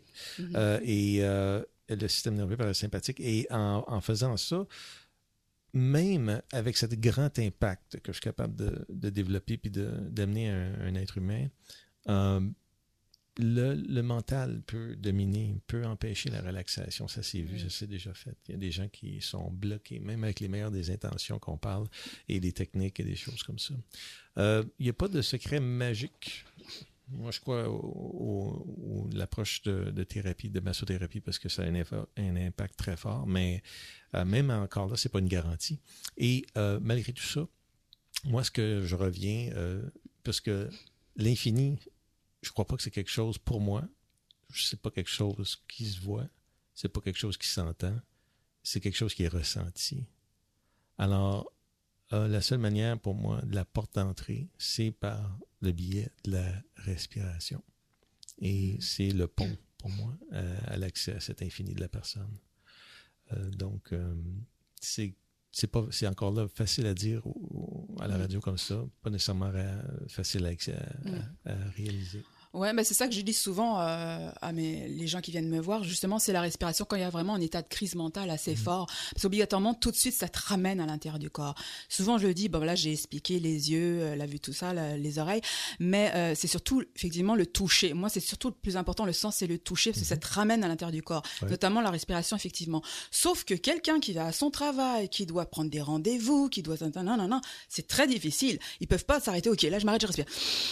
Le système nerveux parasympathique. Et en faisant ça, même avec ce grand impact que je suis capable de développer puis d'amener un être humain, le mental peut dominer, peut empêcher la relaxation. Ça s'est vu, ça s'est déjà fait. Il y a des gens qui sont bloqués, même avec les meilleures des intentions qu'on parle et des techniques et des choses comme ça. Il n'y a pas de secret magique. Moi, je crois l'approche de thérapie, de massothérapie, parce que ça a un impact très fort, mais même encore là, c'est pas une garantie. Et malgré tout ça, moi, ce que je reviens, parce que l'infini, je crois pas que c'est quelque chose pour moi, c'est pas quelque chose qui se voit, c'est pas quelque chose qui s'entend, c'est quelque chose qui est ressenti. Alors, la seule manière pour moi de la porte d'entrée, c'est par le biais de la respiration. Et c'est le pont, pour moi, à l'accès à cet infini de la personne. Donc, c'est c'est encore là facile à dire à la radio comme ça, pas nécessairement facile à réaliser. Ouais, ben c'est ça que je dis souvent à les gens qui viennent me voir. Justement, c'est la respiration quand il y a vraiment un état de crise mentale assez fort. Parce qu'obligatoirement, tout de suite, ça te ramène à l'intérieur du corps. Souvent, je le dis, bon là, j'ai expliqué les yeux, la vue, tout ça, les oreilles. Mais c'est surtout, effectivement, le toucher. Moi, c'est surtout le plus important, le sens, c'est le toucher, parce que ça te ramène à l'intérieur du corps. Ouais. Notamment la respiration, effectivement. Sauf que quelqu'un qui va à son travail, qui doit prendre des rendez-vous, qui doit... Non, c'est très difficile. Ils peuvent pas s'arrêter. OK, là, je m'arrête, je respire.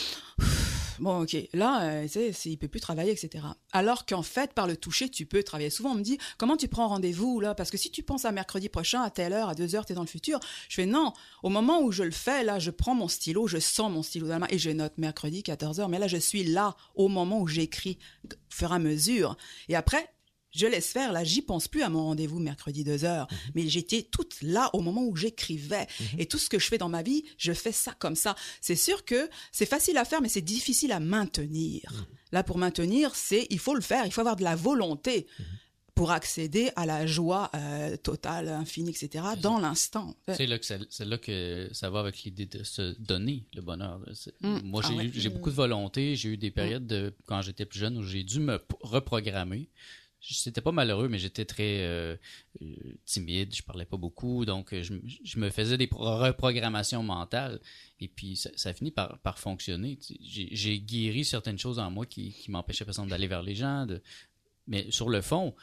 Bon, OK, là, il peut plus travailler, etc. Alors qu'en fait, par le toucher, tu peux travailler. Souvent, on me dit, comment tu prends rendez-vous, là? Parce que si tu penses à mercredi prochain, à telle heure, à 2h, t'es dans le futur. Je fais, non, au moment où je le fais, là, je prends mon stylo, je sens mon stylo dans la main et je note mercredi, 14h. Mais là, je suis là, au moment où j'écris, au fur et à mesure. Et après, je laisse faire, là, j'y pense plus à mon rendez-vous mercredi 2h, mais j'étais toute là au moment où j'écrivais. Et tout ce que je fais dans ma vie, je fais ça comme ça. C'est sûr que c'est facile à faire, mais c'est difficile à maintenir. Là, pour maintenir, il faut le faire, il faut avoir de la volonté pour accéder à la joie totale, infinie, etc., dans l'instant. C'est là que ça va avec l'idée de se donner le bonheur. Moi, j'ai beaucoup de volonté. J'ai eu des périodes quand j'étais plus jeune où j'ai dû me reprogrammer. C'était pas malheureux, mais j'étais très timide, je parlais pas beaucoup, donc je me faisais des reprogrammations mentales, et puis ça a fini par fonctionner. J'ai guéri certaines choses en moi qui m'empêchaient, par exemple, d'aller vers les gens, mais sur le fond,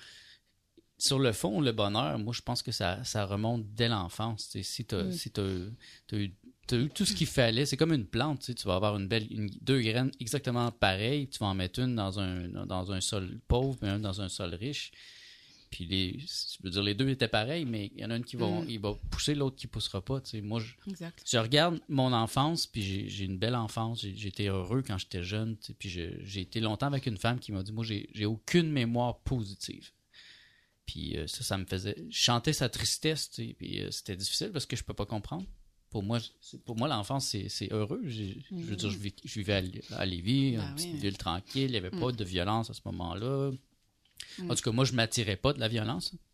le bonheur, moi, je pense que ça remonte dès l'enfance. Si t'as eu tout ce qu'il fallait, c'est comme une plante, tu vas avoir deux graines exactement pareilles, tu vas en mettre une dans un sol pauvre et une dans un sol riche. Puis les deux étaient pareils, mais il y en a une qui va pousser, l'autre qui poussera pas. Moi, je regarde mon enfance, puis j'ai une belle enfance, j'ai été heureux quand j'étais jeune, puis j'ai été longtemps avec une femme qui m'a dit, moi, j'ai aucune mémoire positive. Puis ça me faisait chanter sa tristesse, puis c'était difficile parce que je peux pas comprendre. Pour moi, l'enfance, c'est heureux. Je veux dire, je vivais à Lévis, une petite ville tranquille, il n'y avait pas de violence à ce moment-là. En tout cas, moi, je ne m'attirais pas de la violence.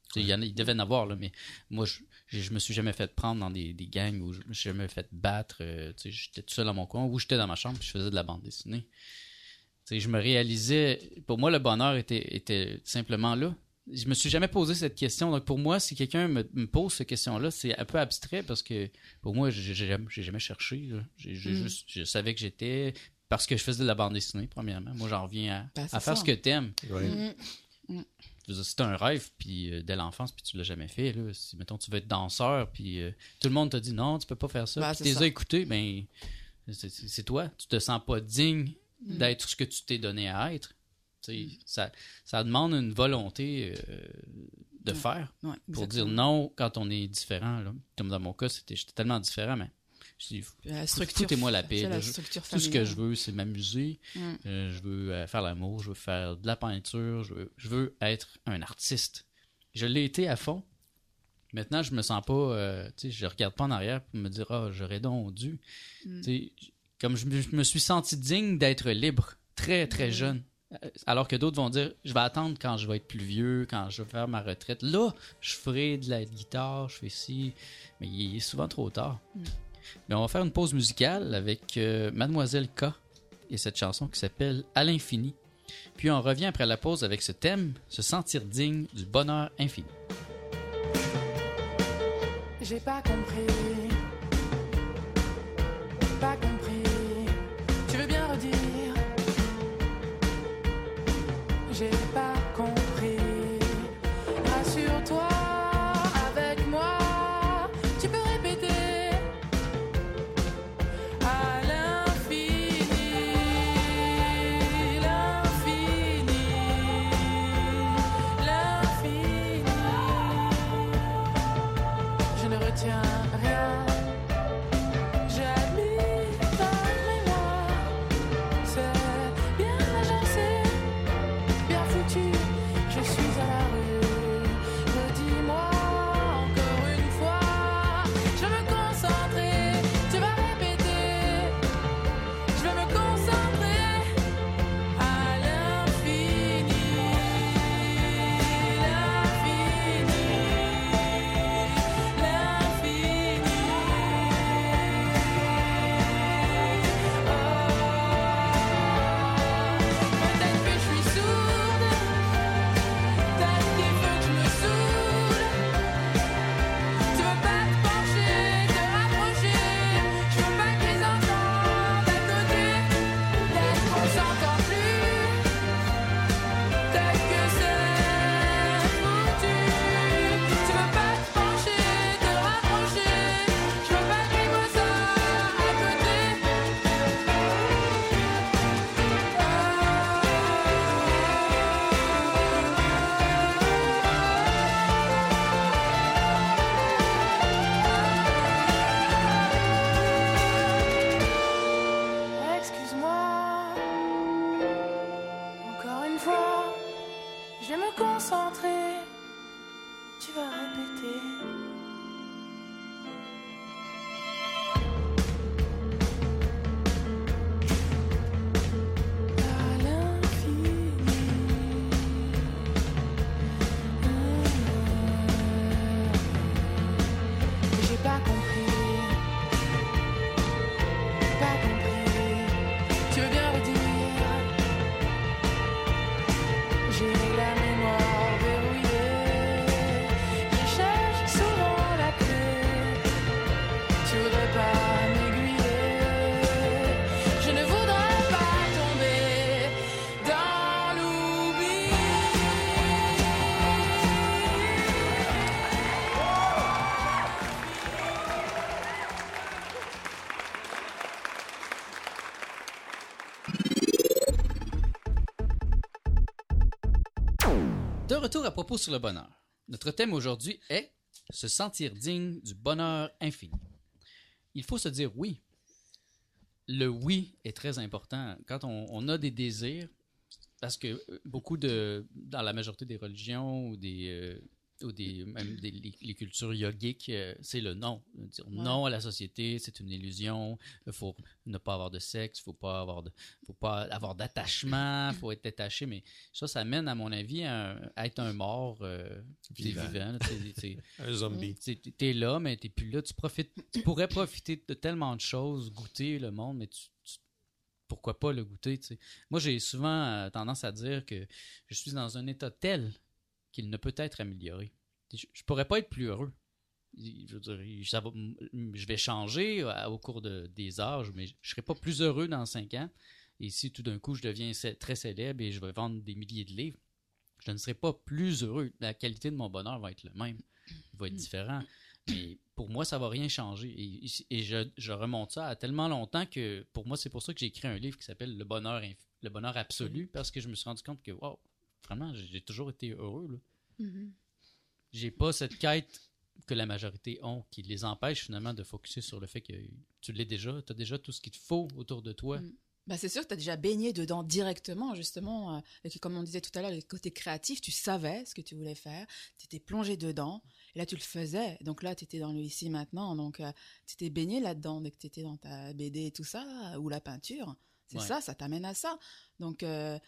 Il devait en avoir, là, mais moi, je me suis jamais fait prendre dans des gangs où je me suis jamais fait battre. J'étais tout seul dans mon coin ou j'étais dans ma chambre et je faisais de la bande dessinée. Je me réalisais... Pour moi, le bonheur était simplement là. Je me suis jamais posé cette question. Donc, pour moi, si quelqu'un me pose cette question-là, c'est un peu abstrait parce que pour moi, j'ai jamais cherché. Là. Je savais que j'étais... Parce que je faisais de la bande dessinée, premièrement. Moi, j'en reviens à faire ce que t'aimes. Ouais. C'est un rêve puis dès l'enfance, puis tu l'as jamais fait. Là. Si, mettons, tu veux être danseur, puis tout le monde t'a dit non, tu peux pas faire ça. Puis tu les as écoutés, ben, c'est toi. Tu te sens pas digne d'être ce que tu t'es donné à être. Ça demande une volonté de faire pour dire non quand on est différent. Là. Comme dans mon cas, j'étais tellement différent, mais je dis, foutez-moi la paix. Tout ce que je veux, c'est m'amuser. Je veux faire l'amour, je veux faire de la peinture, je veux être un artiste. Je l'ai été à fond. Maintenant, je me sens pas... je regarde pas en arrière pour me dire « Ah, j'aurais donc dû. Comme je me suis senti digne d'être libre, très, très jeune. Alors que d'autres vont dire « Je vais attendre quand je vais être plus vieux, quand je vais faire ma retraite. Là, je ferai de la guitare, je fais ci. » Mais il est souvent trop tard. Mais on va faire une pause musicale avec Mademoiselle K et cette chanson qui s'appelle « À l'infini ». Puis on revient après la pause avec ce thème, se sentir digne du bonheur infini. J'ai pas compris. Pas compris. Tu veux bien redire? J'ai pas compris. Rassure-toi, avec moi, tu peux répéter. À l'infini, l'infini, l'infini. Je ne retiens rien. J'admire ta mémoire. C'est bien agencé, bien foutu. Je suis à la rue. Redis-moi encore une fois. Je veux me concentrer. Tu vas répéter. Je vais me concentrer. À l'infini, l'infini, l'infini. Peut-être que je suis sourde. Peut-être qu'il faut que je me saoule. Tu veux pas te pencher, te rapprocher. Je veux pas que les entendent à côté. Peut-être qu'on s'entend plus. Peut-être que c'est foutu. Tu veux pas te pencher, te rapprocher. Je veux pas que les mots sortent à côté. Excuse-moi, encore une fois, je vais me concentrer. Tu vas répéter. À l'infini. J'ai pas compris. Pas compris. Tu veux bien redire? J'ai la mémoire verrouillée. Je cherche souvent la clé. Tu voudrais pas m'aiguiller? Je ne voudrais pas tomber dans l'oubli. De retour à propos sur le bonheur. Notre thème aujourd'hui est se sentir digne du bonheur infini. Il faut se dire oui. Le oui est très important. Quand on a des désirs, parce que dans la majorité des religions ou des ou les cultures yogiques, c'est le non. Dire non à la société, c'est une illusion. Il faut ne pas avoir de sexe, faut pas avoir d'attachement, faut être détaché. Mais ça mène, à mon avis, à être un mort vivant. Là, Un zombie. T'es là, mais t'es plus là. Tu pourrais profiter de tellement de choses, goûter le monde, mais pourquoi pas le goûter, tu sais. Moi, j'ai souvent tendance à dire que je suis dans un état tel qu'il ne peut être amélioré. Je pourrais pas être plus heureux. Je veux dire, je vais changer au cours des âges, mais je serai pas plus heureux dans 5 ans. Et si tout d'un coup, je deviens très célèbre et je vais vendre des milliers de livres, je ne serai pas plus heureux. La qualité de mon bonheur va être le même. Il va être différent. Mais pour moi, ça va rien changer. Et je remonte ça à tellement longtemps que pour moi, c'est pour ça que j'ai écrit un livre qui s'appelle Le bonheur absolu, parce que je me suis rendu compte que, wow, vraiment, j'ai toujours été heureux. Là. J'ai pas cette quête que la majorité ont, qui les empêche finalement de focusser sur le fait que tu l'es déjà, tu as déjà tout ce qu'il te faut autour de toi. Bah, c'est sûr que tu as déjà baigné dedans directement, justement. Et que, comme on disait tout à l'heure, le côté créatif, tu savais ce que tu voulais faire, tu étais plongé dedans, et là, tu le faisais. Donc là, tu étais dans le ici maintenant, donc tu étais baigné là-dedans, dès que tu étais dans ta BD et tout ça, ou la peinture. C'est ça t'amène à ça. Donc,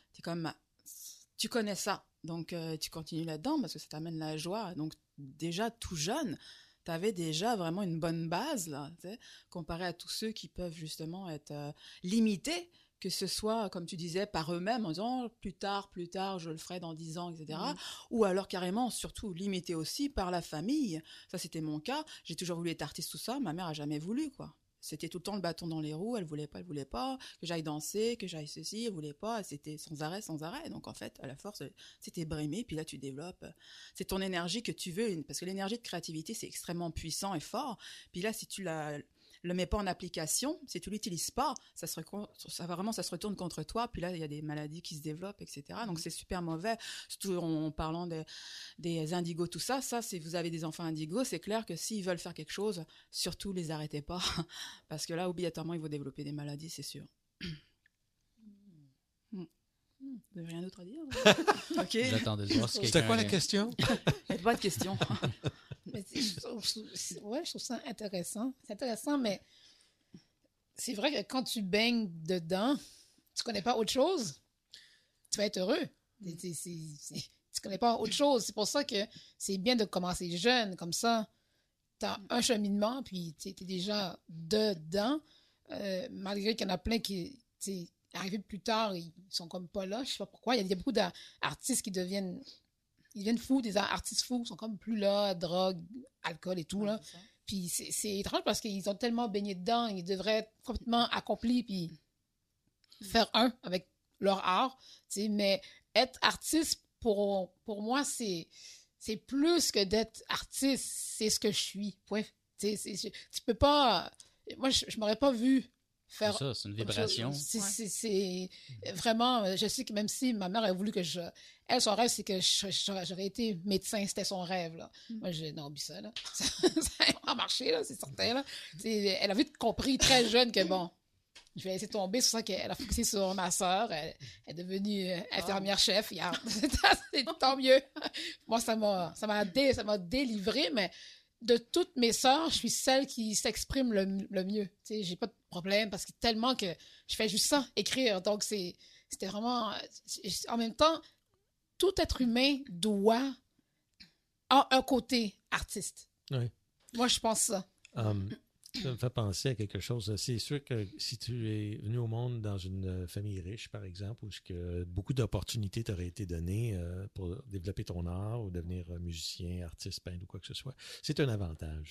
tu connais ça, donc tu continues là-dedans parce que ça t'amène la joie. Donc, déjà, tout jeune, tu avais déjà vraiment une bonne base, là, comparé à tous ceux qui peuvent justement être limités, que ce soit, comme tu disais, par eux-mêmes, en disant plus tard, je le ferai dans 10 ans, etc. Ou alors carrément, surtout, limités aussi par la famille. Ça, c'était mon cas. J'ai toujours voulu être artiste, tout ça. Ma mère a jamais voulu, quoi. C'était tout le temps le bâton dans les roues, elle voulait pas, que j'aille danser, que j'aille ceci, elle voulait pas, c'était sans arrêt. Donc en fait, à la force, c'était brimé, puis là tu développes, c'est ton énergie que tu veux, parce que l'énergie de créativité, c'est extrêmement puissant et fort, puis là, si tu le mets pas en application, si tu l'utilises pas, ça se retourne contre toi, puis là, il y a des maladies qui se développent, etc. Donc c'est super mauvais, surtout en parlant des indigos, tout ça, si vous avez des enfants indigos, c'est clair que s'ils veulent faire quelque chose, surtout les arrêtez pas, parce que là, obligatoirement, ils vont développer des maladies, c'est sûr. Vous n'avez rien d'autre à dire? Ok. J'attendais de voir si C'était quoi la question? Il n'y a pas de question. Mais je trouve ça intéressant. C'est intéressant, mais c'est vrai que quand tu baignes dedans, tu connais pas autre chose, tu vas être heureux. Tu connais pas autre chose. C'est pour ça que c'est bien de commencer jeune, comme ça, tu as un cheminement, puis tu es déjà dedans, malgré qu'il y en a plein qui, arrivés plus tard, ils sont comme pas là, je sais pas pourquoi. Il y a beaucoup d'artistes qui deviennent fous, des artistes fous, sont comme plus là, drogue, alcool et tout, là. Puis c'est étrange parce qu'ils ont tellement baigné dedans, ils devraient être complètement accomplis, puis faire un avec leur art, mais être artiste, pour moi, c'est plus que d'être artiste, c'est ce que je suis, point. Tu peux pas... Moi, je m'aurais pas vu faire... C'est ça, c'est une vibration. C'est vraiment... Je sais que même si ma mère a voulu que elle, son rêve, c'est que j'aurais été médecin, c'était son rêve, là. Moi, non, oublie ça, là. Ça n'a pas marché, là, c'est certain, là. Elle a vite compris, très jeune, que bon... Je vais laisser tomber, c'est ça qu'elle a focusé sur ma sœur. Elle est devenue infirmière-chef. C'est tant mieux. Moi, ça m'a délivré, mais de toutes mes sœurs, je suis celle qui s'exprime le mieux. J'ai pas de problème parce que tellement que je fais juste ça, écrire. Donc, c'était vraiment... En même temps, tout être humain doit avoir un côté artiste. Oui. Moi, je pense ça. Ça me fait penser à quelque chose. C'est sûr que si tu es venu au monde dans une famille riche, par exemple, où beaucoup d'opportunités t'auraient été données pour développer ton art ou devenir musicien, artiste, peintre ou quoi que ce soit, c'est un avantage,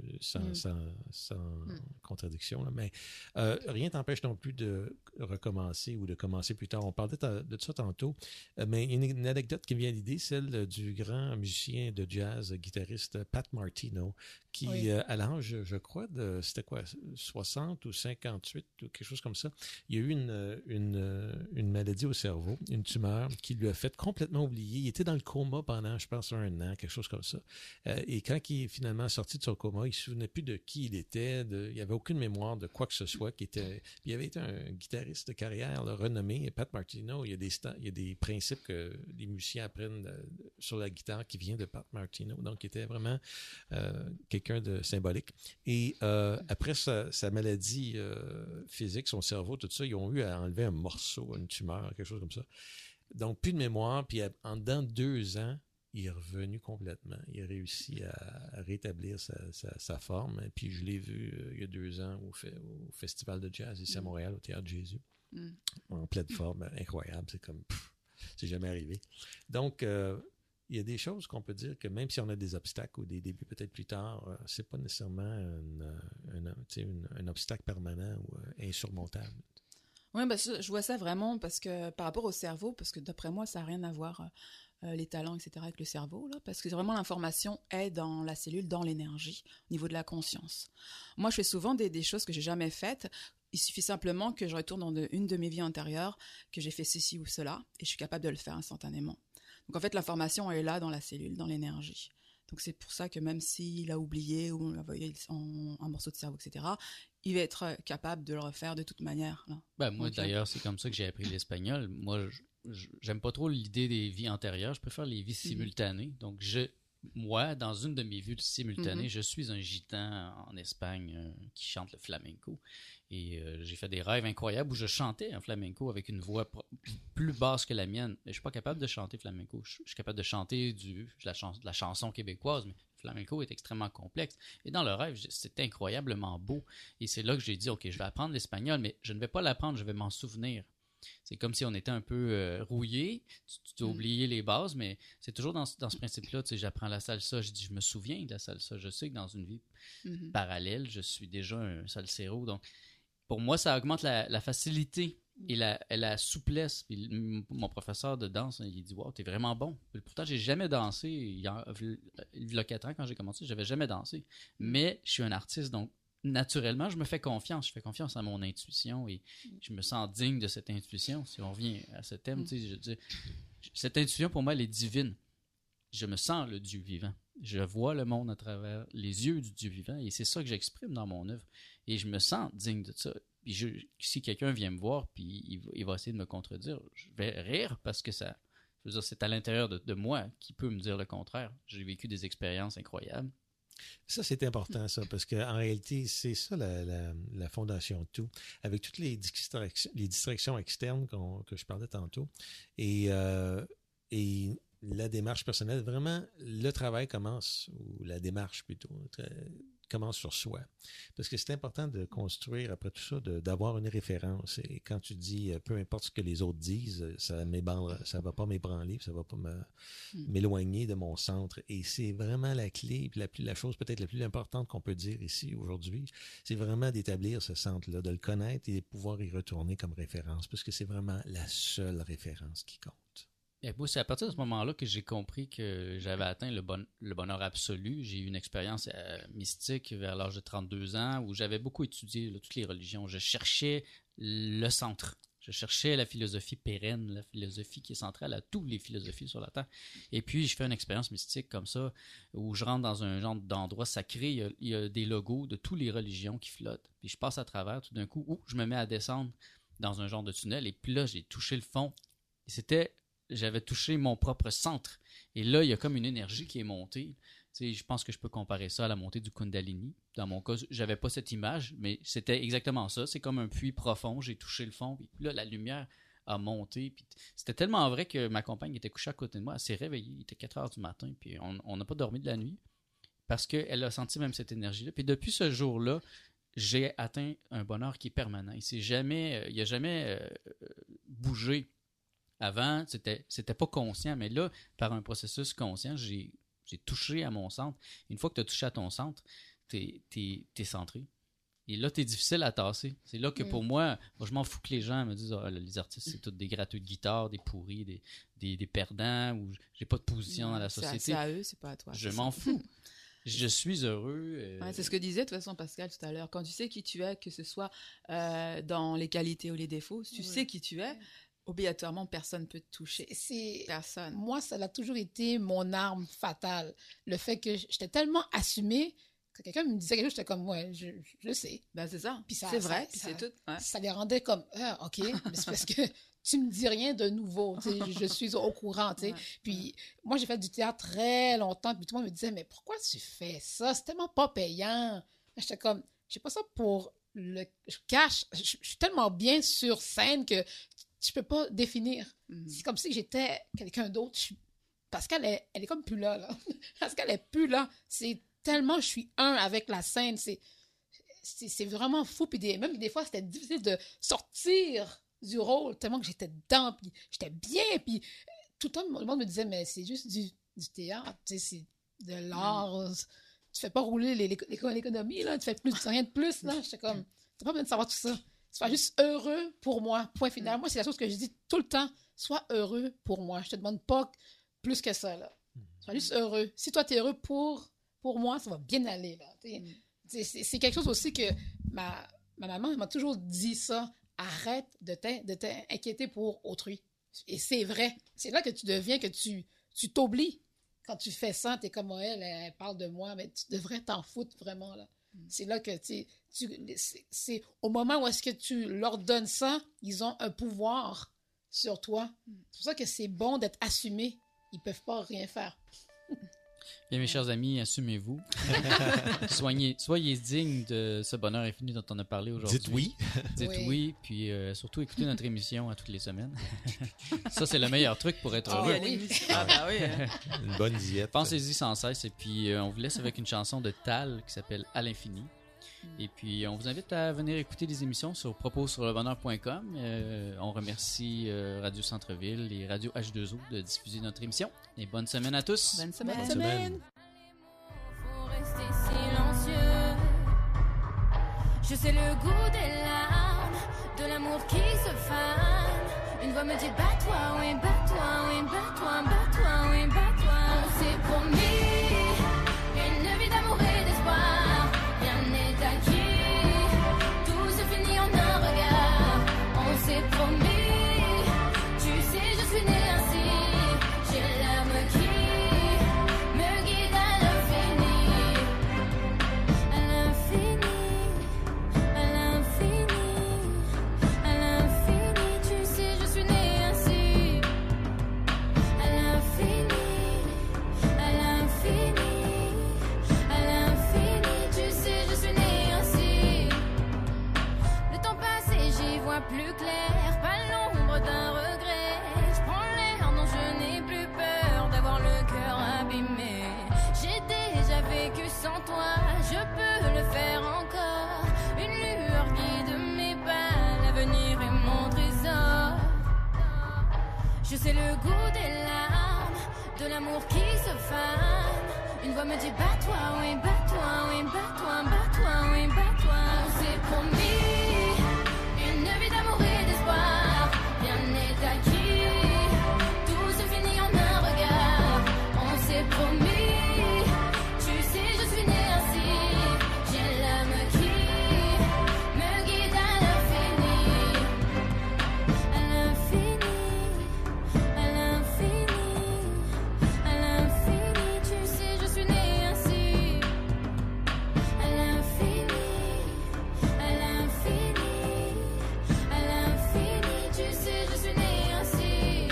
sans contradiction. Là. Mais rien t'empêche non plus de recommencer ou de commencer plus tard. On parlait de ça tantôt, mais il y a une anecdote qui me vient à l'idée, celle du grand musicien de jazz, guitariste Pat Martino, qui, à l'âge, je crois, de c'était quoi, 60 ou 58 ou quelque chose comme ça. Il y a eu une maladie au cerveau, une tumeur qui lui a fait complètement oublier. Il était dans le coma pendant, je pense, 1 an, quelque chose comme ça. Et quand il est finalement sorti de son coma, il ne se souvenait plus de qui il était, il n'avait aucune mémoire de quoi que ce soit. Il avait été un guitariste de carrière là, renommé, Pat Martino. Il y a des principes que les musiciens apprennent sur la guitare qui vient de Pat Martino. Donc, il était vraiment quelqu'un de symbolique. Et après sa maladie physique, son cerveau, tout ça, ils ont eu à enlever un morceau, une tumeur, quelque chose comme ça. Donc, plus de mémoire. Puis, en dedans de 2 ans, il est revenu complètement. Il a réussi à rétablir sa forme. Et puis, je l'ai vu il y a 2 ans au Festival de jazz ici à Montréal, au Théâtre Jésus. En pleine forme, incroyable. C'est comme, c'est jamais arrivé. Donc, il y a des choses qu'on peut dire que même si on a des obstacles ou des débuts peut-être plus tard, c'est pas nécessairement un obstacle permanent ou insurmontable. Oui, je vois ça vraiment parce que par rapport au cerveau, parce que d'après moi, ça n'a rien à voir, les talents, etc., avec le cerveau, là, parce que vraiment l'information est dans la cellule, dans l'énergie, au niveau de la conscience. Moi, je fais souvent des choses que j'ai jamais faites. Il suffit simplement que je retourne dans une de mes vies antérieures, que j'ai fait ceci ou cela, et je suis capable de le faire instantanément. Donc en fait, l'information est là dans la cellule, dans l'énergie. Donc c'est pour ça que même s'il a oublié ou on a envoyé un morceau de cerveau, etc., il va être capable de le refaire de toute manière. Là. Moi, d'ailleurs, c'est comme ça que j'ai appris l'espagnol. Moi, j'aime pas trop l'idée des vies antérieures. Je préfère les vies simultanées. Donc, moi, dans une de mes vues simultanées, je suis un gitan en Espagne qui chante le flamenco. Et j'ai fait des rêves incroyables où je chantais un flamenco avec une voix plus basse que la mienne. Je suis pas capable de chanter flamenco. Je suis capable de chanter de la chanson québécoise, mais le flamenco est extrêmement complexe. Et dans le rêve, c'est incroyablement beau. Et c'est là que j'ai dit, OK, je vais apprendre l'espagnol, mais je ne vais pas l'apprendre, je vais m'en souvenir. C'est comme si on était un peu rouillé, tu as oublié les bases, mais c'est toujours dans ce principe-là, tu sais, j'apprends la salsa, je me souviens de la salsa, je sais que dans une vie parallèle, je suis déjà un salsero, donc pour moi, ça augmente la facilité et la souplesse. Puis mon professeur de danse, il dit « Wow, t'es vraiment bon ». Pourtant, j'ai jamais dansé. Il y a 4 ans, quand j'ai commencé, j'avais jamais dansé. Mais je suis un artiste, donc naturellement, je me fais confiance. Je fais confiance à mon intuition et je me sens digne de cette intuition. Si on revient à ce thème, tu sais, je dis, cette intuition, pour moi, elle est divine. Je me sens le Dieu vivant. Je vois le monde à travers les yeux du Dieu vivant et c'est ça que j'exprime dans mon œuvre. Et je me sens digne de ça. Puis si quelqu'un vient me voir puis il va essayer de me contredire, je vais rire parce que ça, je veux dire, c'est à l'intérieur de moi qui peut me dire le contraire. J'ai vécu des expériences incroyables. Ça, c'est important, ça, parce qu'en réalité, c'est ça la fondation de tout. Avec toutes les distractions externes que je parlais tantôt, et la démarche personnelle, vraiment, le travail commence, ou la démarche plutôt, commence sur soi. Parce que c'est important de construire, après tout ça, d'avoir une référence. Et quand tu dis, peu importe ce que les autres disent, ça va pas m'ébranler, ça va pas m'éloigner de mon centre. Et c'est vraiment la clé, puis la chose peut-être la plus importante qu'on peut dire ici aujourd'hui, c'est vraiment d'établir ce centre-là, de le connaître et de pouvoir y retourner comme référence, parce que c'est vraiment la seule référence qui compte. Et moi, c'est à partir de ce moment-là que j'ai compris que j'avais atteint le bonheur absolu. J'ai eu une expérience mystique vers l'âge de 32 ans où j'avais beaucoup étudié toutes les religions. Je cherchais le centre. Je cherchais la philosophie pérenne, la philosophie qui est centrale à toutes les philosophies sur la Terre. Et puis, je fais une expérience mystique comme ça où je rentre dans un genre d'endroit sacré. Il y a des logos de toutes les religions qui flottent. Puis, je passe à travers tout d'un coup où je me mets à descendre dans un genre de tunnel. Et puis là, j'ai touché le fond. Et j'avais touché mon propre centre. Et là, il y a comme une énergie qui est montée. Tu sais, je pense que je peux comparer ça à la montée du Kundalini. Dans mon cas, j'avais pas cette image, mais c'était exactement ça. C'est comme un puits profond. J'ai touché le fond. Puis là, la lumière a monté. Puis c'était tellement vrai que ma compagne était couchée à côté de moi. Elle s'est réveillée. Il était 4 heures du matin. Puis on n'a pas dormi de la nuit parce qu'elle a senti même cette énergie-là. Puis depuis ce jour-là, j'ai atteint un bonheur qui est permanent. Il n'a jamais bougé. Avant, c'était pas conscient, mais là, par un processus conscient, j'ai touché à mon centre. Une fois que tu as touché à ton centre, t'es centré. Et là, t'es difficile à tasser. C'est là que pour moi, je m'en fous que les gens me disent les artistes, c'est tous des gratteux de guitare, des pourris, des perdants, ou j'ai pas de position dans la société. C'est à eux, c'est pas à toi. Je m'en fous. Je suis heureux. Ouais, c'est ce que disait de toute façon Pascal tout à l'heure. Quand tu sais qui tu es, que ce soit dans les qualités ou les défauts, si tu sais qui tu es, obligatoirement, personne ne peut te toucher. Personne. Moi, ça a toujours été mon arme fatale. Le fait que j'étais tellement assumée que quelqu'un me disait quelque chose, j'étais comme, ouais, je sais. Ben, c'est ça. Puis c'est vrai, puis c'est tout. Ouais. Ça les rendait comme, OK, mais c'est parce que tu me dis rien de nouveau, tu sais, je suis au courant, tu sais. Puis moi, j'ai fait du théâtre très longtemps, puis tout le monde me disait, mais pourquoi tu fais ça? C'est tellement pas payant. J'étais comme, je fais pas ça pour le cash. Je suis tellement bien sur scène que je peux pas définir. C'est comme si j'étais quelqu'un d'autre. Pascal, elle est comme plus là. Pascal, elle est plus là. C'est tellement je suis un avec la scène. C'est vraiment fou. Puis même des fois, c'était difficile de sortir du rôle tellement que j'étais dedans. Puis j'étais bien. Puis tout le temps, le monde me disait, mais c'est juste du théâtre. Tu sais, c'est de l'art. Tu fais pas rouler l'économie, là. Tu fais rien de plus, là. J'étais comme, t'as pas besoin de savoir tout ça. Sois juste heureux pour moi. Point final. Moi, c'est la chose que je dis tout le temps. Sois heureux pour moi. Je te demande pas plus que ça, là. Sois juste heureux. Si toi, t'es heureux pour moi, ça va bien aller, là. C'est quelque chose aussi que ma maman m'a toujours dit ça. Arrête de t'inquiéter pour autrui. Et c'est vrai. C'est là que tu deviens, que tu t'oublies. Quand tu fais ça, t'es comme, elle parle de moi, mais tu devrais t'en foutre vraiment, là. C'est là que c'est au moment où est-ce que tu leur donnes ça, ils ont un pouvoir sur toi. C'est pour ça que c'est bon d'être assumé. Ils peuvent pas rien faire. Bien, mes chers amis, assumez-vous. Soyez dignes de ce bonheur infini dont on a parlé aujourd'hui. Dites oui. Dites oui, puis surtout écoutez notre émission à toutes les semaines. Ça, c'est le meilleur truc pour être heureux. Ah, ben oui. Une bonne diète. Pensez-y sans cesse. Et puis, on vous laisse avec une chanson de Tal qui s'appelle À l'infini. Et puis, on vous invite à venir écouter des émissions sur proposurlebonheur.com. On remercie Radio Centre-Ville et Radio H2O de diffuser notre émission. Et bonne semaine à tous. Bonne semaine. Bonne semaine. Faut rester silencieux. Je sais le goût des larmes, de l'amour qui se fane. Une voix me dit bats-toi, oui, bats-toi, oui, bats-toi, bats-toi, oui, bats-toi. On s'est promis une vie d'amour et d'espoir. Rien n'est acquis, tout se finit en un regard. On s'est promis, tu sais, je suis née ainsi. J'ai l'âme qui me guide à l'infini. À l'infini, à l'infini, à l'infini. Tu sais, je suis née ainsi. À l'infini, à l'infini, à l'infini. Tu sais, je suis née ainsi. Le temps passé, j'y vois plus clair, pas l'ombre d'un regret. Je prends l'air, non, je n'ai plus peur d'avoir le cœur abîmé. J'ai déjà vécu sans toi, je peux le faire encore. Une lueur guide mes pas, l'avenir est mon trésor. Je sais le goût des larmes, de l'amour qui se fane. Une voix me dit bats-toi, oui, bats-toi, oui, bats-toi, bats-toi, oui, bats-toi. On s'est promis une vie d'amour et d'espoir. Rien n'est acquis, tout se finit en un regard. On s'est promis, tu sais, je suis née ainsi. J'ai l'âme qui me guide à l'infini. À l'infini, à l'infini, à l'infini. Tu sais, je suis née ainsi. À l'infini, à l'infini, à l'infini. Tu sais, je suis née ainsi.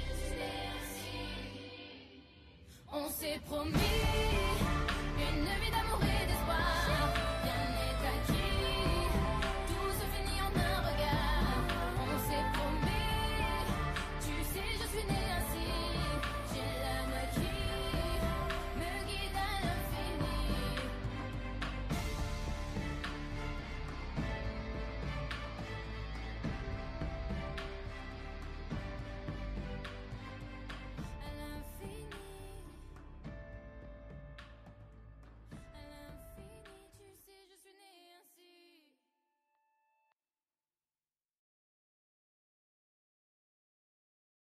On s'est promis une vie